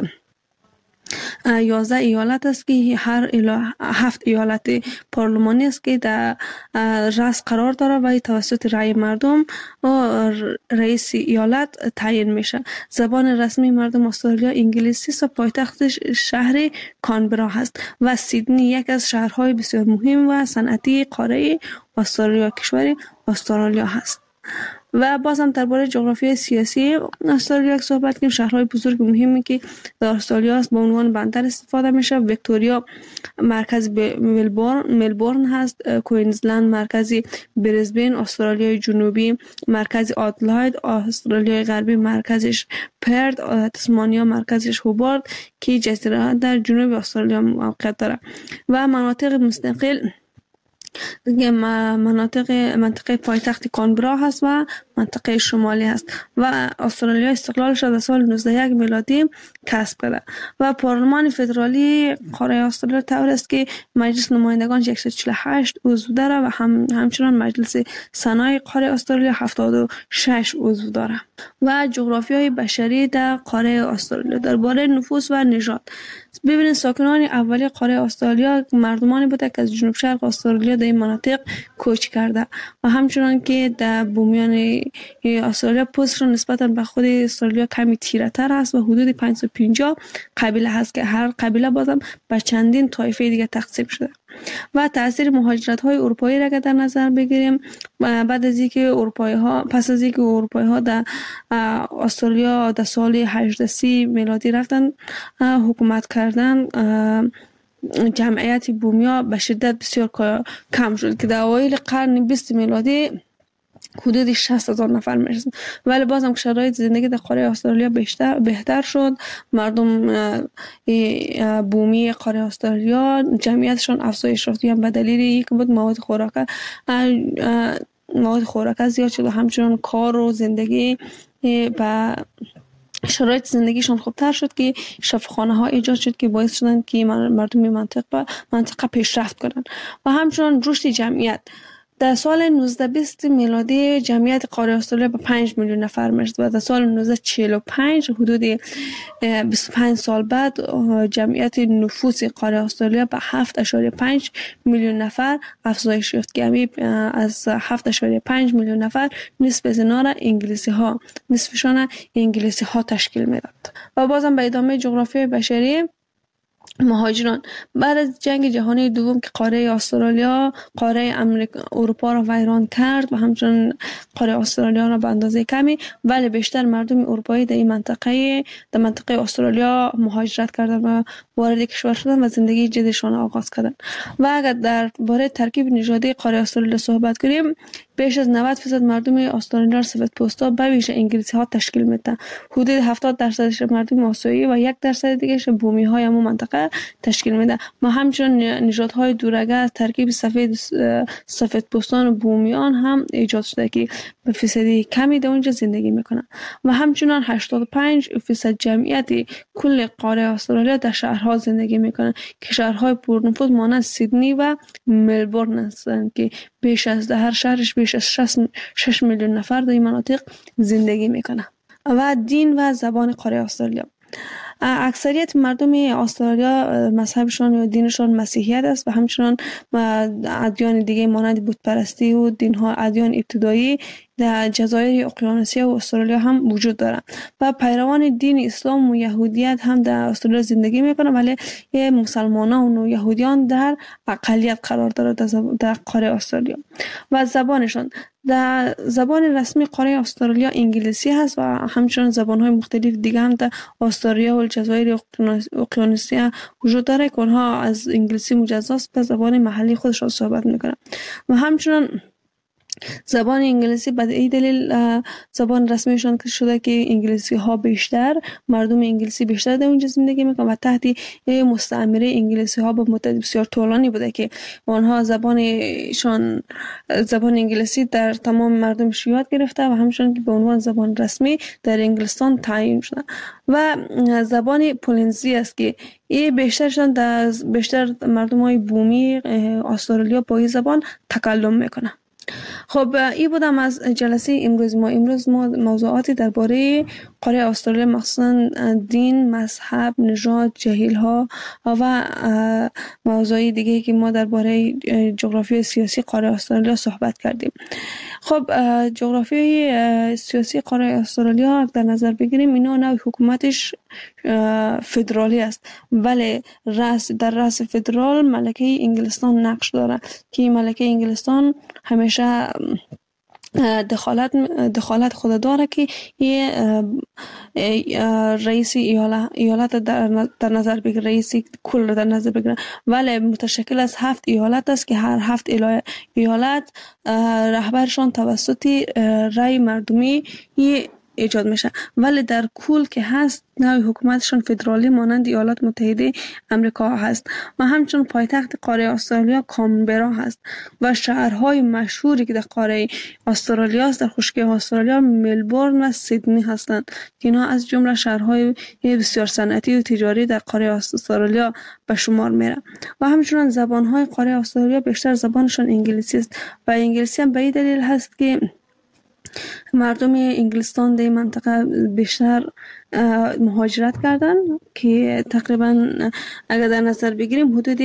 یازده ایالت است که هر هفت ایالت پارلمانی است که در رأس قرار داره و توسط رأی مردم و رئیس ایالت تعیین میشه. زبان رسمی مردم استرالیا انگلیسی است و پایتختش شهر کانبرا هست و سیدنی یک از شهرهای بسیار مهم و صنعتی قاره استرالیا کشور استرالیا هست. و بازم درباره جغرافیای سیاسی استرالیا صحبت کنیم. شهرهای بزرگ مهمی که در استرالیا است با عنوان بندر استفاده میشه. ویکتوریا مرکز ملبورن ملبورن هست، کوینزلند مرکز بریزبن، استرالیای جنوبی مرکز آدلاید، استرالیای غربی مرکزش پرت، تسمانیا مرکزش هوبارت که جزیره در جنوب استرالیا موقعیت داره. و مناطق مستقل مناطق منطقه پایتخت کانبرا هست و منطقه شمالی هست و استرالیا استقلالش در سال نوزده یک میلادی کسب کرده. و پارلمان فدرالی قاره استرالیا طور است که مجلس نمایندگان صد و چهل و هشت عضو داره و هم همچنان مجلس سنای قاره استرالیا هفتاد و شش عضو داره. و جغرافیای بشری در قاره استرالیا درباره نفوس و نژاد. ببینید ساکنان اولی قاره استرالیا مردمانی بوده که از جنوب شرق استرالیا در این مناطق کوچ کرده و همچنان که در بومیان استرالیا پوستشون نسبتا به خود استرالیا کمی تیره تر است و حدود پانصد و پنجاه قبیله هست که هر قبیله بازم به چندین طایفه دیگه تقسیم شده. و تاثیر مهاجرت های اروپایی را در نظر بگیریم، بعد از اینکه اروپایی ها پس از اینکه اروپایی ها در استرالیا در سال هجده سی میلادی رفتن حکومت کردن، جمعیت بومیا به شدت بسیار کم شد که در اوایل قرن بیست میلادی حدود شصت هزار نفر میرسن. ولی بازم شرایط زندگی در قاره استرالیا بیشتر بهتر شد. مردم بومی قاره استرالیا جمعیتشون افزایش یافت به دلیل اینکه بود مواد خوراک مواد خوراک زیاد شد و همچنان کار و زندگی به شرایط زندگیشان خوبتر شد که شفاخانه ها ایجاد شد که باعث شدن که مردم منطقه منطقه پیشرفت کنند و همچنان رشد جمعیت. در سال نوزده بیست میلادی جمعیت قاره استرالیا به پنج میلیون نفر میرسید و در سال نوزده چهل و پنج حدود بیست و پنج سال بعد جمعیت نفوس قاره استرالیا به هفت اشاریه پنج میلیون نفر افزایش یافت که از هفت اشاریه پنج میلیون نفر نصف از اینا را انگلیسی ها نصفشان انگلیسی ها تشکیل میداد. و بازم به ادامه جغرافیای بشری، مهاجران بعد از جنگ جهانی دوم که قاره استرالیا قاره امریکا اروپا را ویران کرد و همچنین قاره استرالیا را به اندازه کمی ولی بیشتر مردم اروپایی در این منطقه در منطقه استرالیا مهاجرت کردند و وارد کشور شدند و زندگی جدیدشان آغاز کردند. و اگر در باره ترکیب نژادی قاره استرالیا صحبت کنیم، بیش از نود درصد مردم استرالیا سفیدپوستا به ویژه انگلیسی ها تشکیل میدن. حدود هفتاد درصدش مردم آسیایی و یک درصد دیگهش بومی های همون منطقه تشکیل میده. ما همچنین نژادهای دورگه از ترکیب سفید سفیدپوستان و بومیان هم ایجاد شده که به فیصدی کمی در اونجا زندگی میکنن و همچنین هشتاد و پنج درصد جمعیت کل قاره استرالیا در شهرها زندگی میکنن که شهرهای پرنفوذ مانند سیدنی و ملبورن هستند که بیش از در هر شهرش بیش از شش میلیون نفر در این مناطق زندگی میکنه. و دین و زبان قاره استرالیا، اکثریت مردم استرالیا مذهبشان و دینشان مسیحیت است و همچنان ادیان دیگه مانند بت پرستی و دین ها ادیان ابتدایی در جزایر اقیانوسیه و استرالیا هم وجود دارند و پیروان دین اسلام و یهودیت هم در استرالیا زندگی میکنند ولی مسلمانان و یهودیان در اقلیت قرار دارند در قاره استرالیا. و زبانشان، در زبان رسمی قاره استرالیا انگلیسی هست و همچنین زبان‌های مختلف دیگه هم در استرالیا و جزایر اقیانوسیه وجود داره که اونها از انگلیسی مجزاست به زبان محلی خودشان صحبت میکنند. و همچنین زبان انگلیسی به این دلیل زبان رسمیشان شده که انگلیسی ها بیشتر مردم انگلیسی بیشتر در اونجا زندگی میکنن و تحت مستعمره انگلیسی ها به مدت بسیار طولانی بوده که آنها زبانشان زبان انگلیسی در تمام مردمش یاد گرفته و همچنین که به عنوان زبان رسمی در انگلستان تعیین شده. و زبان پولنزی است که این بیشترشان در بیشتر مردم های بومی استرالیا با این زبان تکلم میکنه. خب این بودم از جلسه امروز ما. امروز ما موضوعاتی درباره قاره استرالیا مخصوصا دین، مذهب، نژاد، جهیل ها و موضوعی دیگه که ما درباره جغرافی سیاسی قاره استرالیا صحبت کردیم. خب جغرافی سیاسی قاره استرالیا در نظر بگیریم اینا نوع حکومتش فدرالی است ولی رأس در رأس فدرال ملکه انگلستان نقش داره که ملکه انگلستان همیشه دخالت دخالت خود داره که یه رئیس ایالت, ایالت در, در نظر بگیره، رئیس کل در نظر بگیره ولی متشکل از هفت ایالت است که هر هفت ایالت رهبرشان توسط رای مردمی ایجاد میشه ولی در کل که هست نوع حکومتشان فدرالی مانند ایالات متحده امریکا هست و همچنین پایتخت قاره استرالیا کانبرا هست و شهرهای مشهوری که در قاره استرالیا است در خشکی استرالیا ملبورن و سیدنی هستند که اینا از جمله شهرهای بسیار صنعتی و تجاری در قاره استرالیا به شمار میره. و همچنین زبانهای قاره استرالیا بیشتر زبانشان انگلیسی است و انگلیسی هم به این دلیل هست که مردم انگلستان در منطقه بیشتر مهاجرت کردن که تقریبا اگر در نظر بگیریم حدود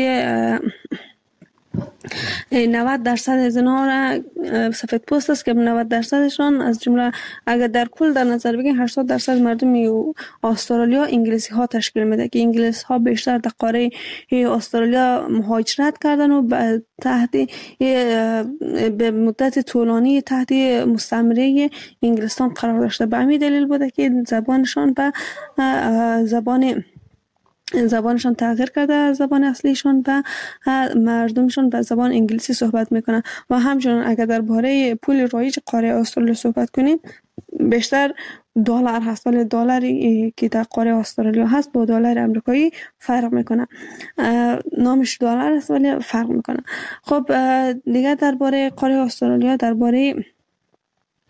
نود درصد از اینها را سفید پوست است که نود درصدشان از جمله اگر در کل در نظر بگیریم هشتاد درصد مردم استرالیا انگلیسی ها تشکیل میده که انگلیس ها بیشتر در قاره استرالیا مهاجرت کردن و به تحت به مدت طولانی تحت مستعمره انگلستان قرار داشته. به همین دلیل بوده که زبانشان به زبان زبانشان تغییر کرده از زبان اصلیشان و مردمشان به زبان انگلیسی صحبت میکنن. و همچنین اگر درباره پول رایج قاره استرالیا صحبت کنیم بیشتر دلار هست ولی دلاری که در قاره استرالیا هست با دلار امریکایی فرق میکنه، نامش دلار است ولی فرق میکنه. خب دیگه درباره قاره استرالیا درباره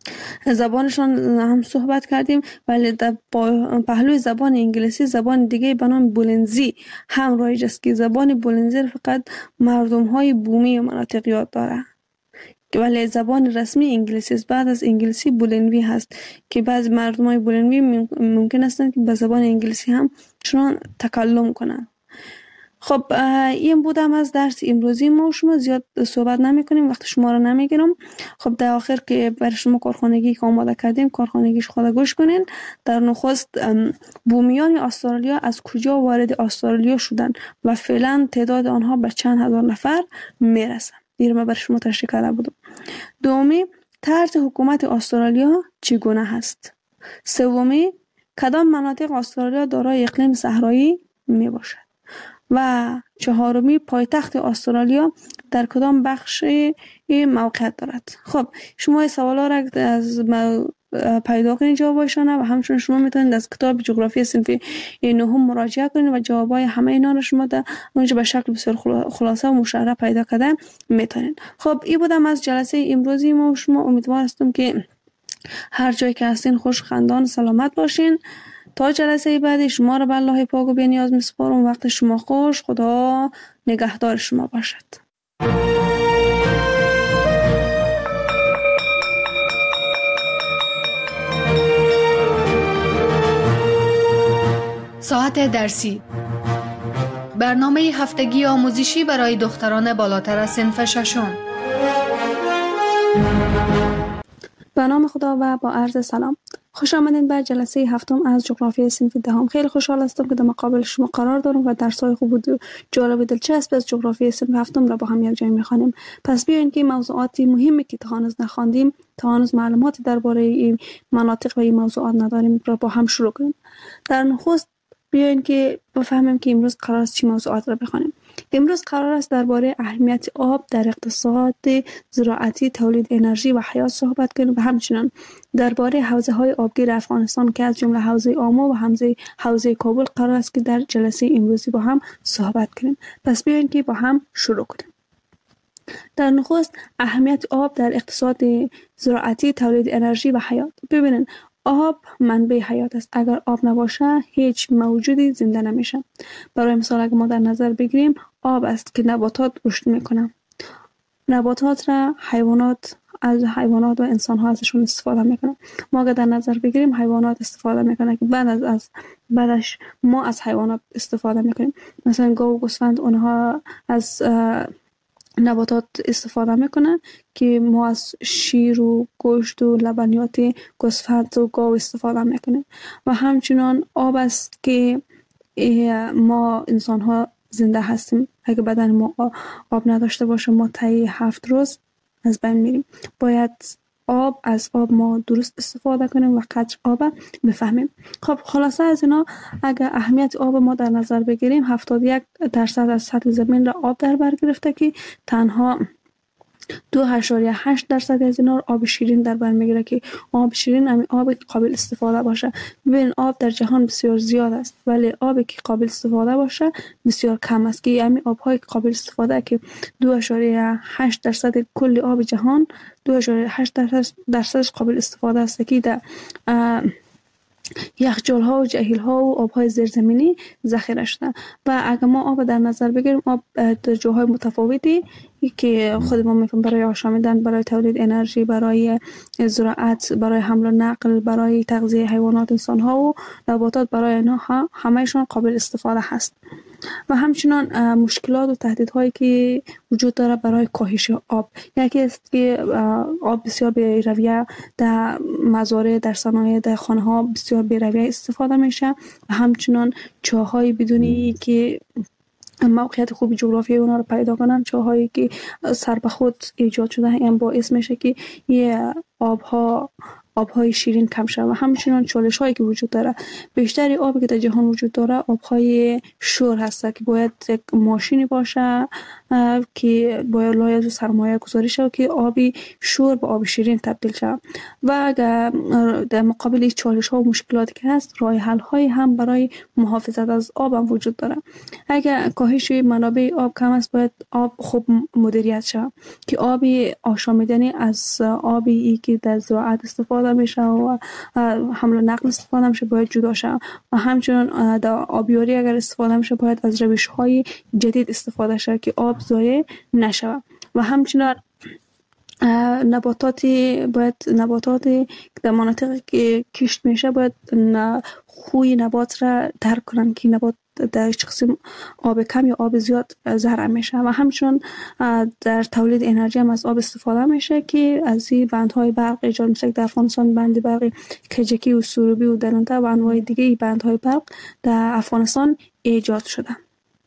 زبانشان هم صحبت کردیم، ولی در پهلوی زبان انگلیسی زبان دیگه به نام بولنزی هم رایج است که زبان بولنزی فقط مردم های بومی مناطق یاد داره، ولی زبان رسمی انگلیسی است. بعد از انگلیسی بولنوی هست که بعض مردم های بولنوی ممکن است که به زبان انگلیسی هم چنان تکلم کنند. خب این بودم از درس امروزی ما. شما زیاد صحبت نمی کنیم، وقت شما رو نمی گیرم. خب در آخر که برای شما کارخانگی که آماده کردیم کارخانگیش خود گوش کنین. در نخست بومیان استرالیا از کجا وارد استرالیا شدن و فعلا تعداد آنها به چند هزار نفر می رسن. این رو برای شما تشریح کرده بودم. دومی، طرز حکومت استرالیا چگونه هست. سومی، کدام مناطق استرالیا دارای اقلیم صحرایی می باشد. و چهارمی، پایتخت استرالیا در کدام بخش موقعیت دارد. خب شما سوالا را از پیدا کنید جوابایشان و همچنین شما میتونید از کتاب جغرافی صنف نهم مراجعه کنید و جوابای همه اینا رو شما در اونجا به شکل بسیار خلاصه و مشرح پیدا کرده میتونید. خب این بودم از جلسه امروزی ما. شما امیدوار هستم که هر جایی که هستین خوش خندان سلامت باشین. تا جلسه بعدی شما رو به الله پاک و بی‌نیاز میسپارم. وقت شما خوش. خدا نگهدار شما باشد. ساعت درسی، برنامه هفتگی آموزشی برای دختران بالاتر از صنف ششم. به نام خدا و با عرض سلام. خوش آمدید به جلسه هفتم از جغرافی صنف دهم. خیلی خوشحال هستم که در مقابل شما قرار دارم و درس‌های خوب و جالب و دلچسب از جغرافی صنف هفتم را با هم یک جای می‌خوانیم. پس بیاین که موضوعاتی مهمی که تا هنوز نخواندیم، تا هنوز معلوماتی درباره این مناطق و این موضوعات نداریم را با هم شروع کنیم. در نخست بیاین که بفهمیم که امروز قرار است چه موضوعات را بخوانیم. امروز قرار است درباره اهمیت آب در اقتصاد زراعتی، تولید انرژی و حیات صحبت کنیم و همچنین درباره حوزه‌های آبگیر افغانستان که از جمله حوزه آمو و حوزه حوزه کابل قرار است که در جلسه امروزی با هم صحبت کنیم. پس بیاین که با هم شروع کنیم. در نخست اهمیت آب در اقتصاد زراعتی، تولید انرژی و حیات. ببینید آب منبع حیات است. اگر آب نباشه هیچ موجودی زنده نمیشه. برای مثال اگر ما در نظر بگیریم آب است که نباتات رشد میکنه. نباتات را حیوانات از حیوانات و انسان ها ازشون استفاده میکنه. ما اگر در نظر بگیریم حیوانات استفاده میکنه که بعد از, از بعدش ما از حیوانات استفاده میکنیم. مثلا گاو و گوسفند اونها از نباتات استفاده میکنن که ما از شیر و گوشت و لبنیات گوسفند و گاو استفاده میکنیم. و همچنان آب است که ما انسان ها زنده هستیم. اگه بدن ما آب نداشته باشه ما طی هفت روز از بین میریم. باید آب از آب ما درست استفاده کنیم و قدر آب بفهمیم. خب خلاصه از اینا اگر اهمیت آب ما در نظر بگیریم هفتاد و یک درصد از سطح زمین را آب در بر گرفته که تنها دو اشاریه هشت درصد از اینا آب شیرین در بر میگیره که آب شیرین همین آب قابل استفاده باشه. ببین آب در جهان بسیار زیاد است ولی آبی که قابل استفاده باشه بسیار کم است که همین آب‌های قابل استفاده که دو اشاریه هشت درصد کل آب جهان دو اشاریه هشت درصدش قابل استفاده است که در یخچال ها و جهیل ها و آب های زیرزمینی ذخیره شده. و اگر ما آب در نظر بگیریم آب در جاهای متفاوتی که خود ما میفهم برای آشامیدن، برای تولید انرژی، برای زراعت، برای حمل و نقل، برای تغذیه حیوانات، انسان ها و نباتات، برای اینها همهشون قابل استفاده هست. و همچنان مشکلات و تهدیدهایی که وجود داره برای کاهش آب یکی است که آب بسیار به رویه در مزارع، در صنایع، در خانه ها بسیار به رویه استفاده میشه و همچنان چاهای بدونی که موقعیت خوب جغرافیایی اونا رو پیدا کنن، چاهایی که سر به خود ایجاد شده هم باعث میشه که یه آبها آبهای شیرین کم شود و همچنین چالش هایی که وجود داره. بیشتری آبی که در جهان وجود داره آبهای شور هست که باید یک ماشینی باشه که باید لایز سرمایه گذاری شود که آبی شور به آب شیرین تبدیل شود. و اگر در مقابل چالش ها و مشکلاتی که هست راه حل های هم برای محافظت از آب هم وجود داره. اگر کاهش منابع آب کم است باید آب خوب مدیریت شود که آبی آشامیدنی از آبی که در زراعت استفاده میشه و حمل و نقل استفاده میشه باید جدا شود و همچنین در آبیاری اگر استفاده میشه باید از روش های جدید استفاده شود که آب ضایع نشود. و همچنین نباتاتی باید نباتاتی در مناطقی که کشت میشه باید خوی نبات را درک کنن که نبات در هیچ قسم آب کم یا آب زیاد ضرر میشه. و همچنین در تولید انرژی هم از آب استفاده میشه که از این بندهای برق ایجاد میشه. در افغانستان بند برق کجکی و سروبی و درونتا و انواع دیگه بندهای برق در افغانستان ایجاد شده.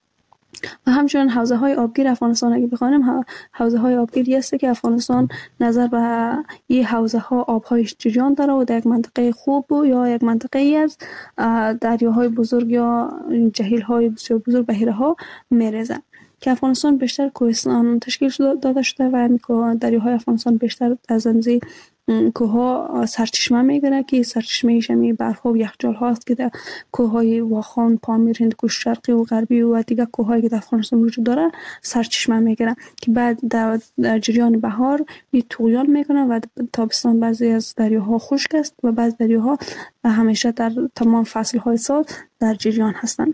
و همچنین حوزه های آبگیر افغانستان اگه بخوانیم حوزه های آبگیری است که افغانستان نظر به این حوزه ها آبهایش جریان داره و در یک منطقه خوب و یا یک منطقه ای از دریاهای بزرگ یا جهیل های بسیار بزرگ بحیره ها میریزه که افغانستان بیشتر کوهستان تشکیل داده شده و دریاهای افغانستان بیشتر از انزی کوها سرچشمه میگیره که سرچشمه شمی برف ها و یخچال هاست که در کوه های واخان، پامیر، هندوکش شرقی و غربی و دیگر کوه هایی که در افغانستان وجود داره سرچشمه میگیره که بعد در جریان بهار می طغیان میکنه و تابستان بعضی از دریاها خشک است و بعضی دریاها همیشه در تمام فصل های سال در جریان هستند.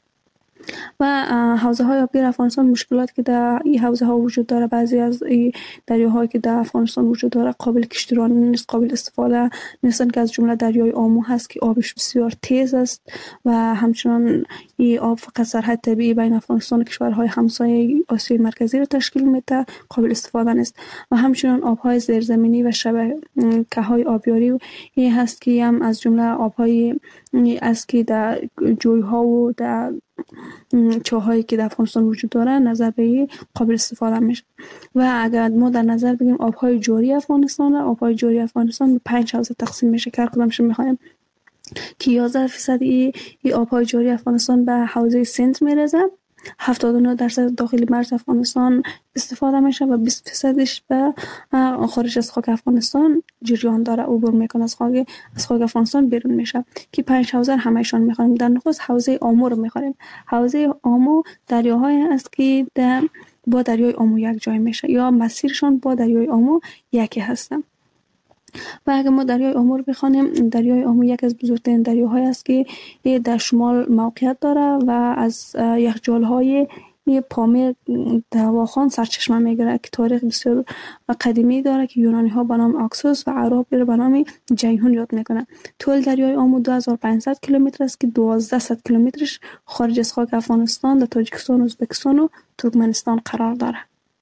و حوزه های آبگیر افغانستان مشکلات که در این حوزه ها وجود داره بعضی از دریاهایی که در افغانستان وجود داره قابل کشتیرانی نیست، قابل استفاده نیستن که از جمله دریای آمو هست که آبش بسیار تیز است و همچنان این آب فقط سرحد طبیعی بین افغانستان و کشورهای همسایه آسیای مرکزی را تشکیل میده، قابل استفاده نیست. و همچنان آبهای زیرزمینی و شبکه های آبیاری این هست که هم از جمله آبهای است که در جویها و در چاهایی که در افغانستان وجود داره نظر به قابل استفاده میشه. و اگر ما در نظر بگیریم آبهای جاری افغانستان آبهای جاری افغانستان به پنج حوزه تقسیم میشه که هر کدامش میخوایم که یازده درصد ای آبهای جاری افغانستان به حوزه سند میرسه، هفتاد و نه درصد داخل مرز افغانستان استفاده میشه و بیست درصدش به خارج از خاک افغانستان جریان داره، عبور میکنه از خاک از خاک افغانستان بیرون میشه که پنج حوزه همشون میخوایم. در نخست حوزه آمو رو میخوایم. حوزه آمو دریاهایی است که در با دریای آمو یک جای میشه یا مسیرشان با دریای آمو یکی هستن. و اگر ما دریای آمو رو بخوانیم دریای آمو یک از بزرگترین دریاهای است که در شمال موقعیت داره و از یخچال‌های پامیر در واخان سرچشمه میگیره که تاریخ بسیار قدیمی داره که یونانی ها به نام آکسوس و عرب به نام جیهون یاد میکنه. طول دریای آمو دو هزار و پانصد کیلومتر است که دوازده کیلومترش خارج از خاک افغانستان در تاجیکستان، ازبکستان و ترکمنستان قرار داره.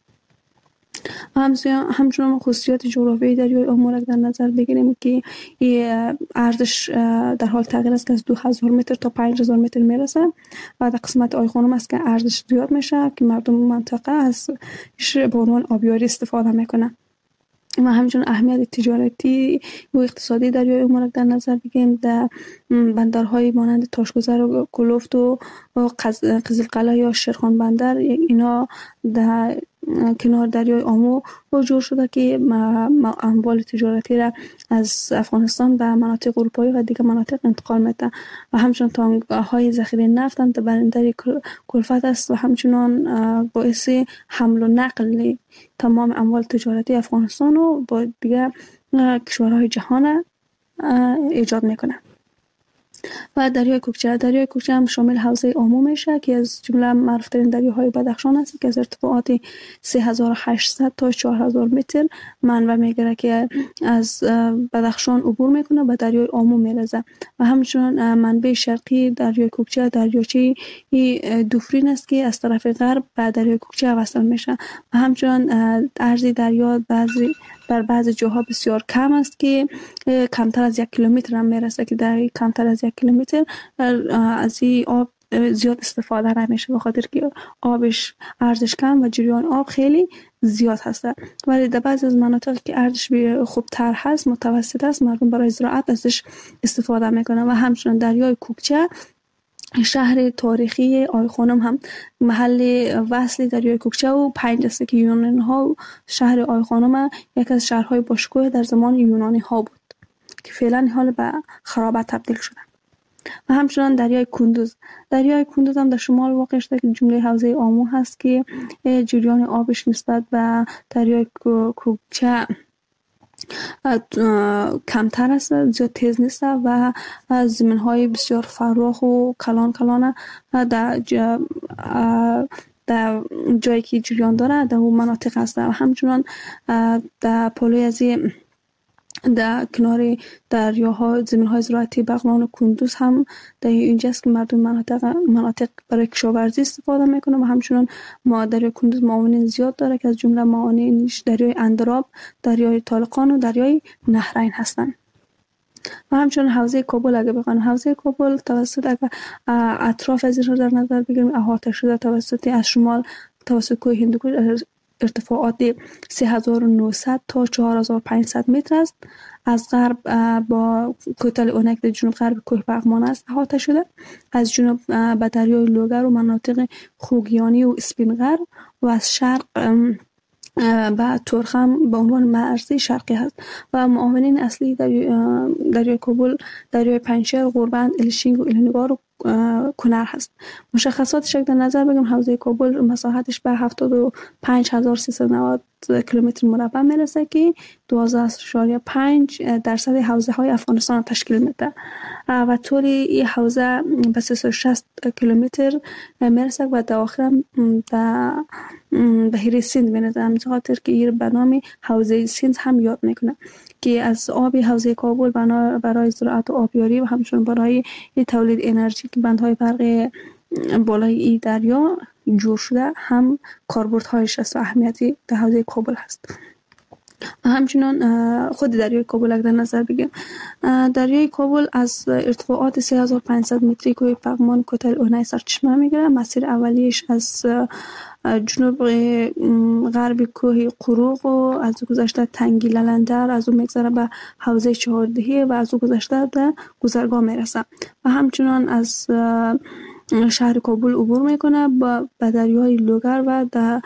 همچنان خصوصیات جغرافیایی دریای آمو را در نظر بگیریم که ارزش در حال تغییر است که از دو هزار متر تا پنج هزار متر میرسه و در قسمت آی خانم است که ارزش زیاد میشه که مردم منطقه از به عنوان آبیاری استفاده میکنه. و همچنین اهمیت تجارتی و اقتصادی دریای آمو را در نظر بگیریم در بندرهای مانند تاشگذر و کلفت و قزلقلعه یا شیرخان بندر اینا در کنار دریای آمو جور شده که اموال تجارتی را از افغانستان به مناطق اروپایی و دیگر مناطق انتقال میده. و همچنین تانک‌های ذخیره نفت هم در بندر کلفت است و همچنین باعث حمل و نقل تمام اموال تجارتی افغانستان رو با دیگر کشورهای جهان ایجاد میکنه. و دریای کوکچه دریای کوکچه هم شامل حوزه آمو میشه که از جمله معروف‌ترین دریاهای بدخشان است که از ارتفاعات سه هزار و هشتصد تا چهار هزار متر منبع میگیره که از بدخشان عبور میکنه به دریای آمو میرسه. و همچنین منبع شرقی دریای کوکچه دریاچه دوفرین است که از طرف غرب به دریای کوکچه وصل میشه. و همچنین عرض دریا بعضی در بعضی جاها بسیار کم است که کمتر از یک کیلومتر هم میرسه که در کمتر از یک کیلومتر از این آب زیاد استفاده نمیشه به خاطر که آبش ارزش کم و جریان آب خیلی زیاد هست. ولی در بعضی از مناطق که ارزش خوبتر هست، متوسط است، مردم برای زراعت ازش استفاده میکنن. و همچنین دریای کوکچه، شهر تاریخی آی خانم هم محل وصل دریای کوکچه و پنج است که یونانی ها شهر آی خانم یک از شهرهای باشکوه در زمان یونانی ها بود که فعلا حال به خرابت تبدیل شده. و همچنان دریای کندوز، دریای کندوز هم در شمال واقع شده که جمله حوزه آمو هست که جریان آبش نسبت به دریای کوکچه کمتر است، زیاد تیز نیست و زمین های بسیار فراخ و کلان کلان در در جایی که جریان داره در اون مناطق هست. و همچنان در پلوی از در کنار دریاها زمین‌های زراعتی بغلان و کندوز هم در اینجاست که مردم مناطق مناطق برای کشاورزی استفاده میکنه. و همچنان ما دریای کندوز معاونین زیاد داره که از جمله معاونینش دریای اندراب، دریای طالقان و دریای نهرین هستند. و همچنان حوزه کابل اگه بخوایم، حوزه کابل توسط اگه اطراف از این رو در نظر بگیریم احاطه شده توسط از شمال توسط کوه هندوکش ارتفاعات سه هزار و نهصد تا چهار هزار و پانصد متر است. از غرب با کوتل اونک در جنوب غرب کوه پغمان است احاطه شده. از جنوب به دریای لوگر و مناطق خوگیانی و اسپینغر و از شرق و ترخم به عنوان مرزی شرقی هست. و معاونین اصلی دریای کابل دریای پنجشیر، غوربند، الشینگ و الینگار و کنر هست. مشخصاتش در نظر بگم حوزه کابل مساحتش به هفتاد و پنج هزار و سیصد و نود کیلومتر مربع میرسه که دوازده اشاریه پنج درصد حوزه های افغانستان تشکیل میده و طول این حوزه به سیصد و شصت کیلومتر میرسه و در آخر در بحیره سند میرسه. همین خاطر که این به نام حوزه سند هم یاد میکنه که از آب حوزه کابل برای زراعت و آبیاری و همچنین برای تولید انرژی که بندهای برق بالای این دریا جور شده هم کاربردهایش است و اهمیتی در حوزه کابل هست. همچنین خود دریای کابل اگر در نظر بگیم، دریای کابل از ارتفاعات سه هزار و پانصد متری کوه پغمان کوتل اونای سرچشمه میگیره. مسیر اولیش از جنوب غرب کوه قروق و از او گذشته تنگی للندر، از او میگذره به حوزه چهاردهی و از او گذشته به گذرگاه میرسه و همچنان از شهر کابل عبور میکنه به دریای لوگر و در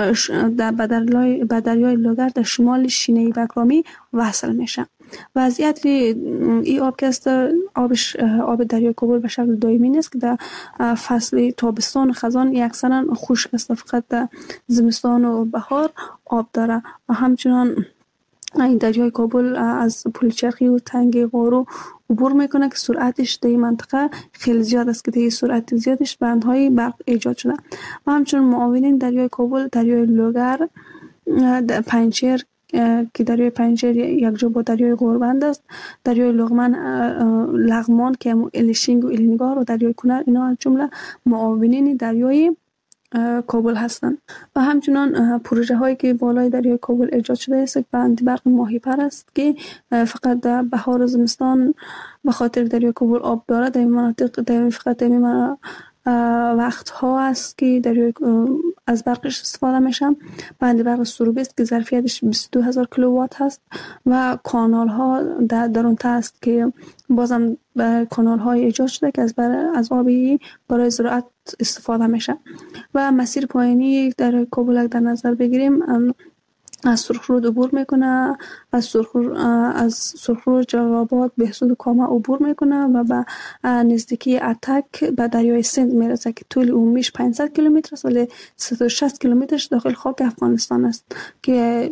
به دریای لوگر در شمال شینه بکرامی وصل میشه. وضعیت این آب که است آبش آب دریای کابل به شکل دائمی نیست که در فصل تابستان خزان اکثرا خشک است، فقط در زمستان و بهار آب داره. و همچنان این دریای کابل از پل چرخی و تنگه غارو عبور میکنه که سرعتش در این منطقه خیلی زیاد است که در سرعت زیادش بندهای برق ایجاد شده. و همچنین معاونین دریای کابل دریای لوگر، پنجشیر که دریای پنجشیر یک جا با دریای غوربند است، دریای لغمان لغمان که الشینگ و الینگار و دریای کنر، اینا از جمله معاونین دریای کابل هستند. و همچنان پروژه هایی که بالای دریای کابل ایجاد شده است بند برق ماهی پر است که فقط در بهار و زمستان به خاطر دریای کابل آب داره. در این مناطق در فقط در این وقت ها است که دریای از برقش استفاده میشه. بند برق سروبی است که ظرفیتش بیست و دو هزار کیلووات هست و کانال ها در درونتا است که بازم کانال های ایجاد شده که از از آبی برای زراعت استفاده میشه. و مسیر پایینی در کابل در نظر بگیریم از سرخرود عبور میکنه، از سرخرود از سرخرود جلال‌آباد بهسود و کامه عبور میکنه و به نزدیکی اتک به دریای سند میرسه که طول عمومیش پانصد کیلومتر است ولی صد و شصت کیلومترش داخل خاک افغانستان است که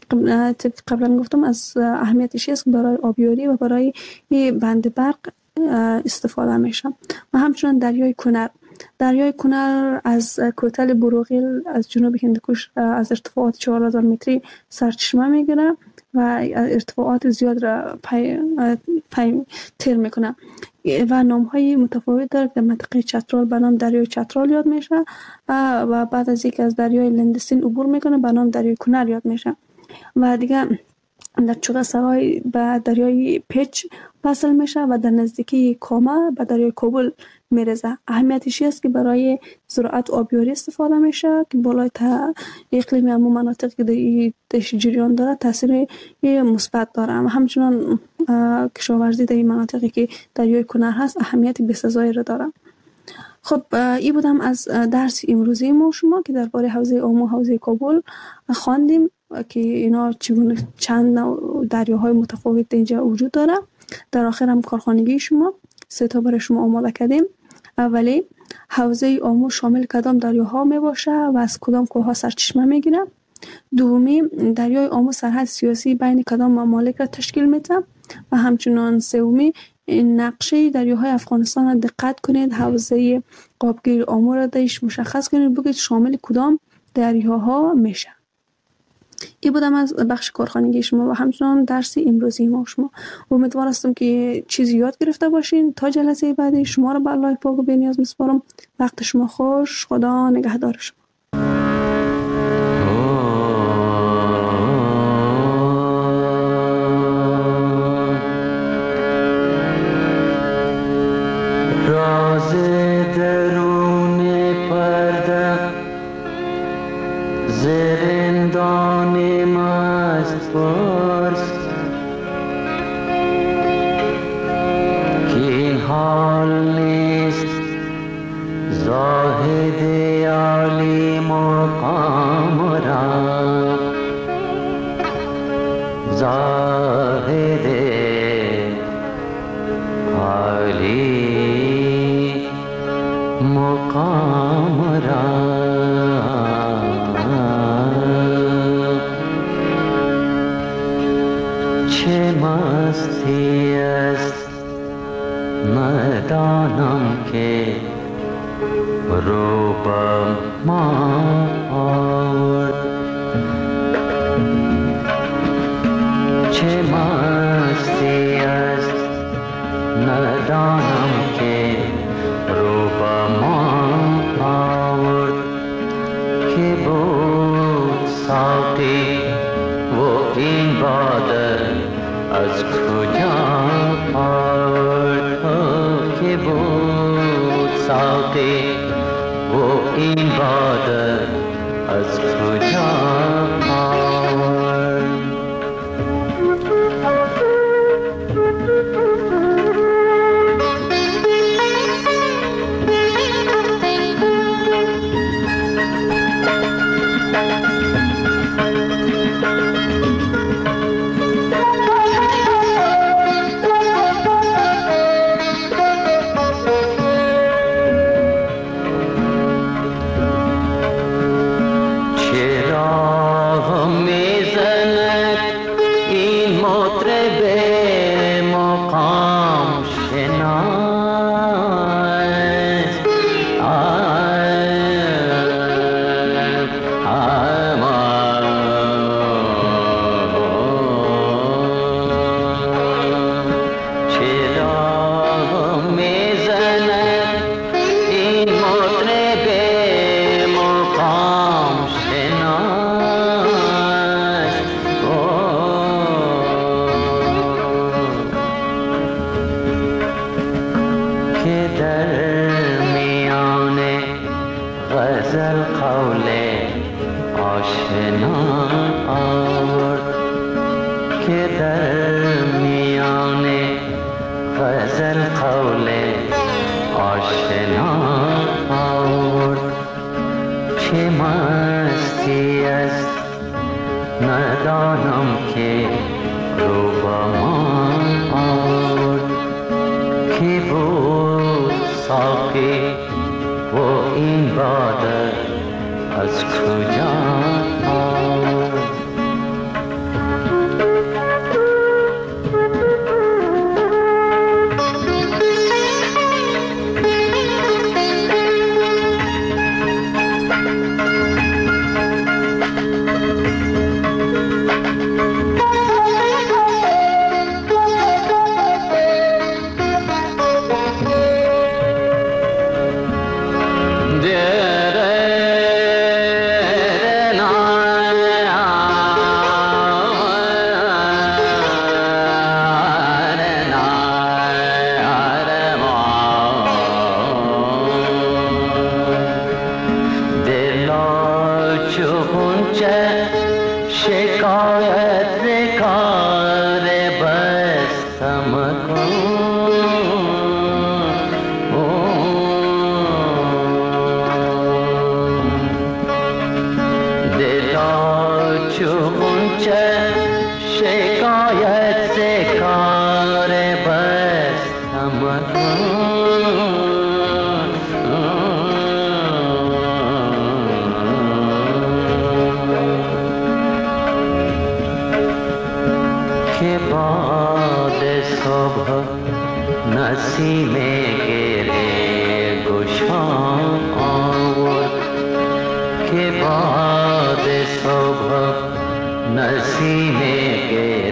قبلا گفتم از اهمیتش است برای آبیاری و برای بند برق استفاده میشه. و همچنین دریای کنر دریای کنر از کوتل بروغیل از جنوب هندوکش از ارتفاعات چهار هزار متری سرچشمه میگیره و ارتفاعات زیاد را پی, پی تیر میکنه و نام های متفاوت داره. در منطقه چترال به نام دریای چترال یاد میشه و بعد از اینکه از دریای لندستین عبور میکنه به نام دریای کنر یاد میشه. و دیگه در چوغه سرای به دریای پیچ وصل میشه و در نزدیکی کامه به دریای کابل میرزه. اهمیتش است که برای زراعت آبیاری استفاده میشه که بالای اقلیم همون مناطق که در جریان داره تاثیر مثبت داره و همچنان کشاورزی در این مناطقی که دریای کنر هست اهمیت بسزایی را داره. خب این بودم از درس امروزی ما شما که درباره حوزه آمو و حوزه کابل خواندیم که اینا چگونه چند نوع دریاهای متفاوت اینجا وجود داره. در آخر هم کارخانگی شما سه تا برای شما آماده کردیم. اولی حوزه آمو شامل کدام دریاها می باشه و از کدام کوهها سرچشمه میگیره. دومی دریای آمو سرحد سیاسی بین کدام ممالک را تشکیل میده و همچنان سومی نقشه دریاهای افغانستان را دقت کنید، حوزه آبگیر آمو را درش مشخص کنید، بگید شامل کدام دریاها میشه. این بودم از بخش کارخانگی شما و همچنان درس امروزی ما شما. امیدوار هستم که چیزی یاد گرفته باشین. تا جلسه بعدی شما را به الله پاک و بی‌نیاز میسپارم. وقت شما خوش. خدا نگهدار شما. Dere na शिकायत से car bus हम के बाद सुबह नसीमें गिरे गुशावत के बाद सुबह नसीमें गिरे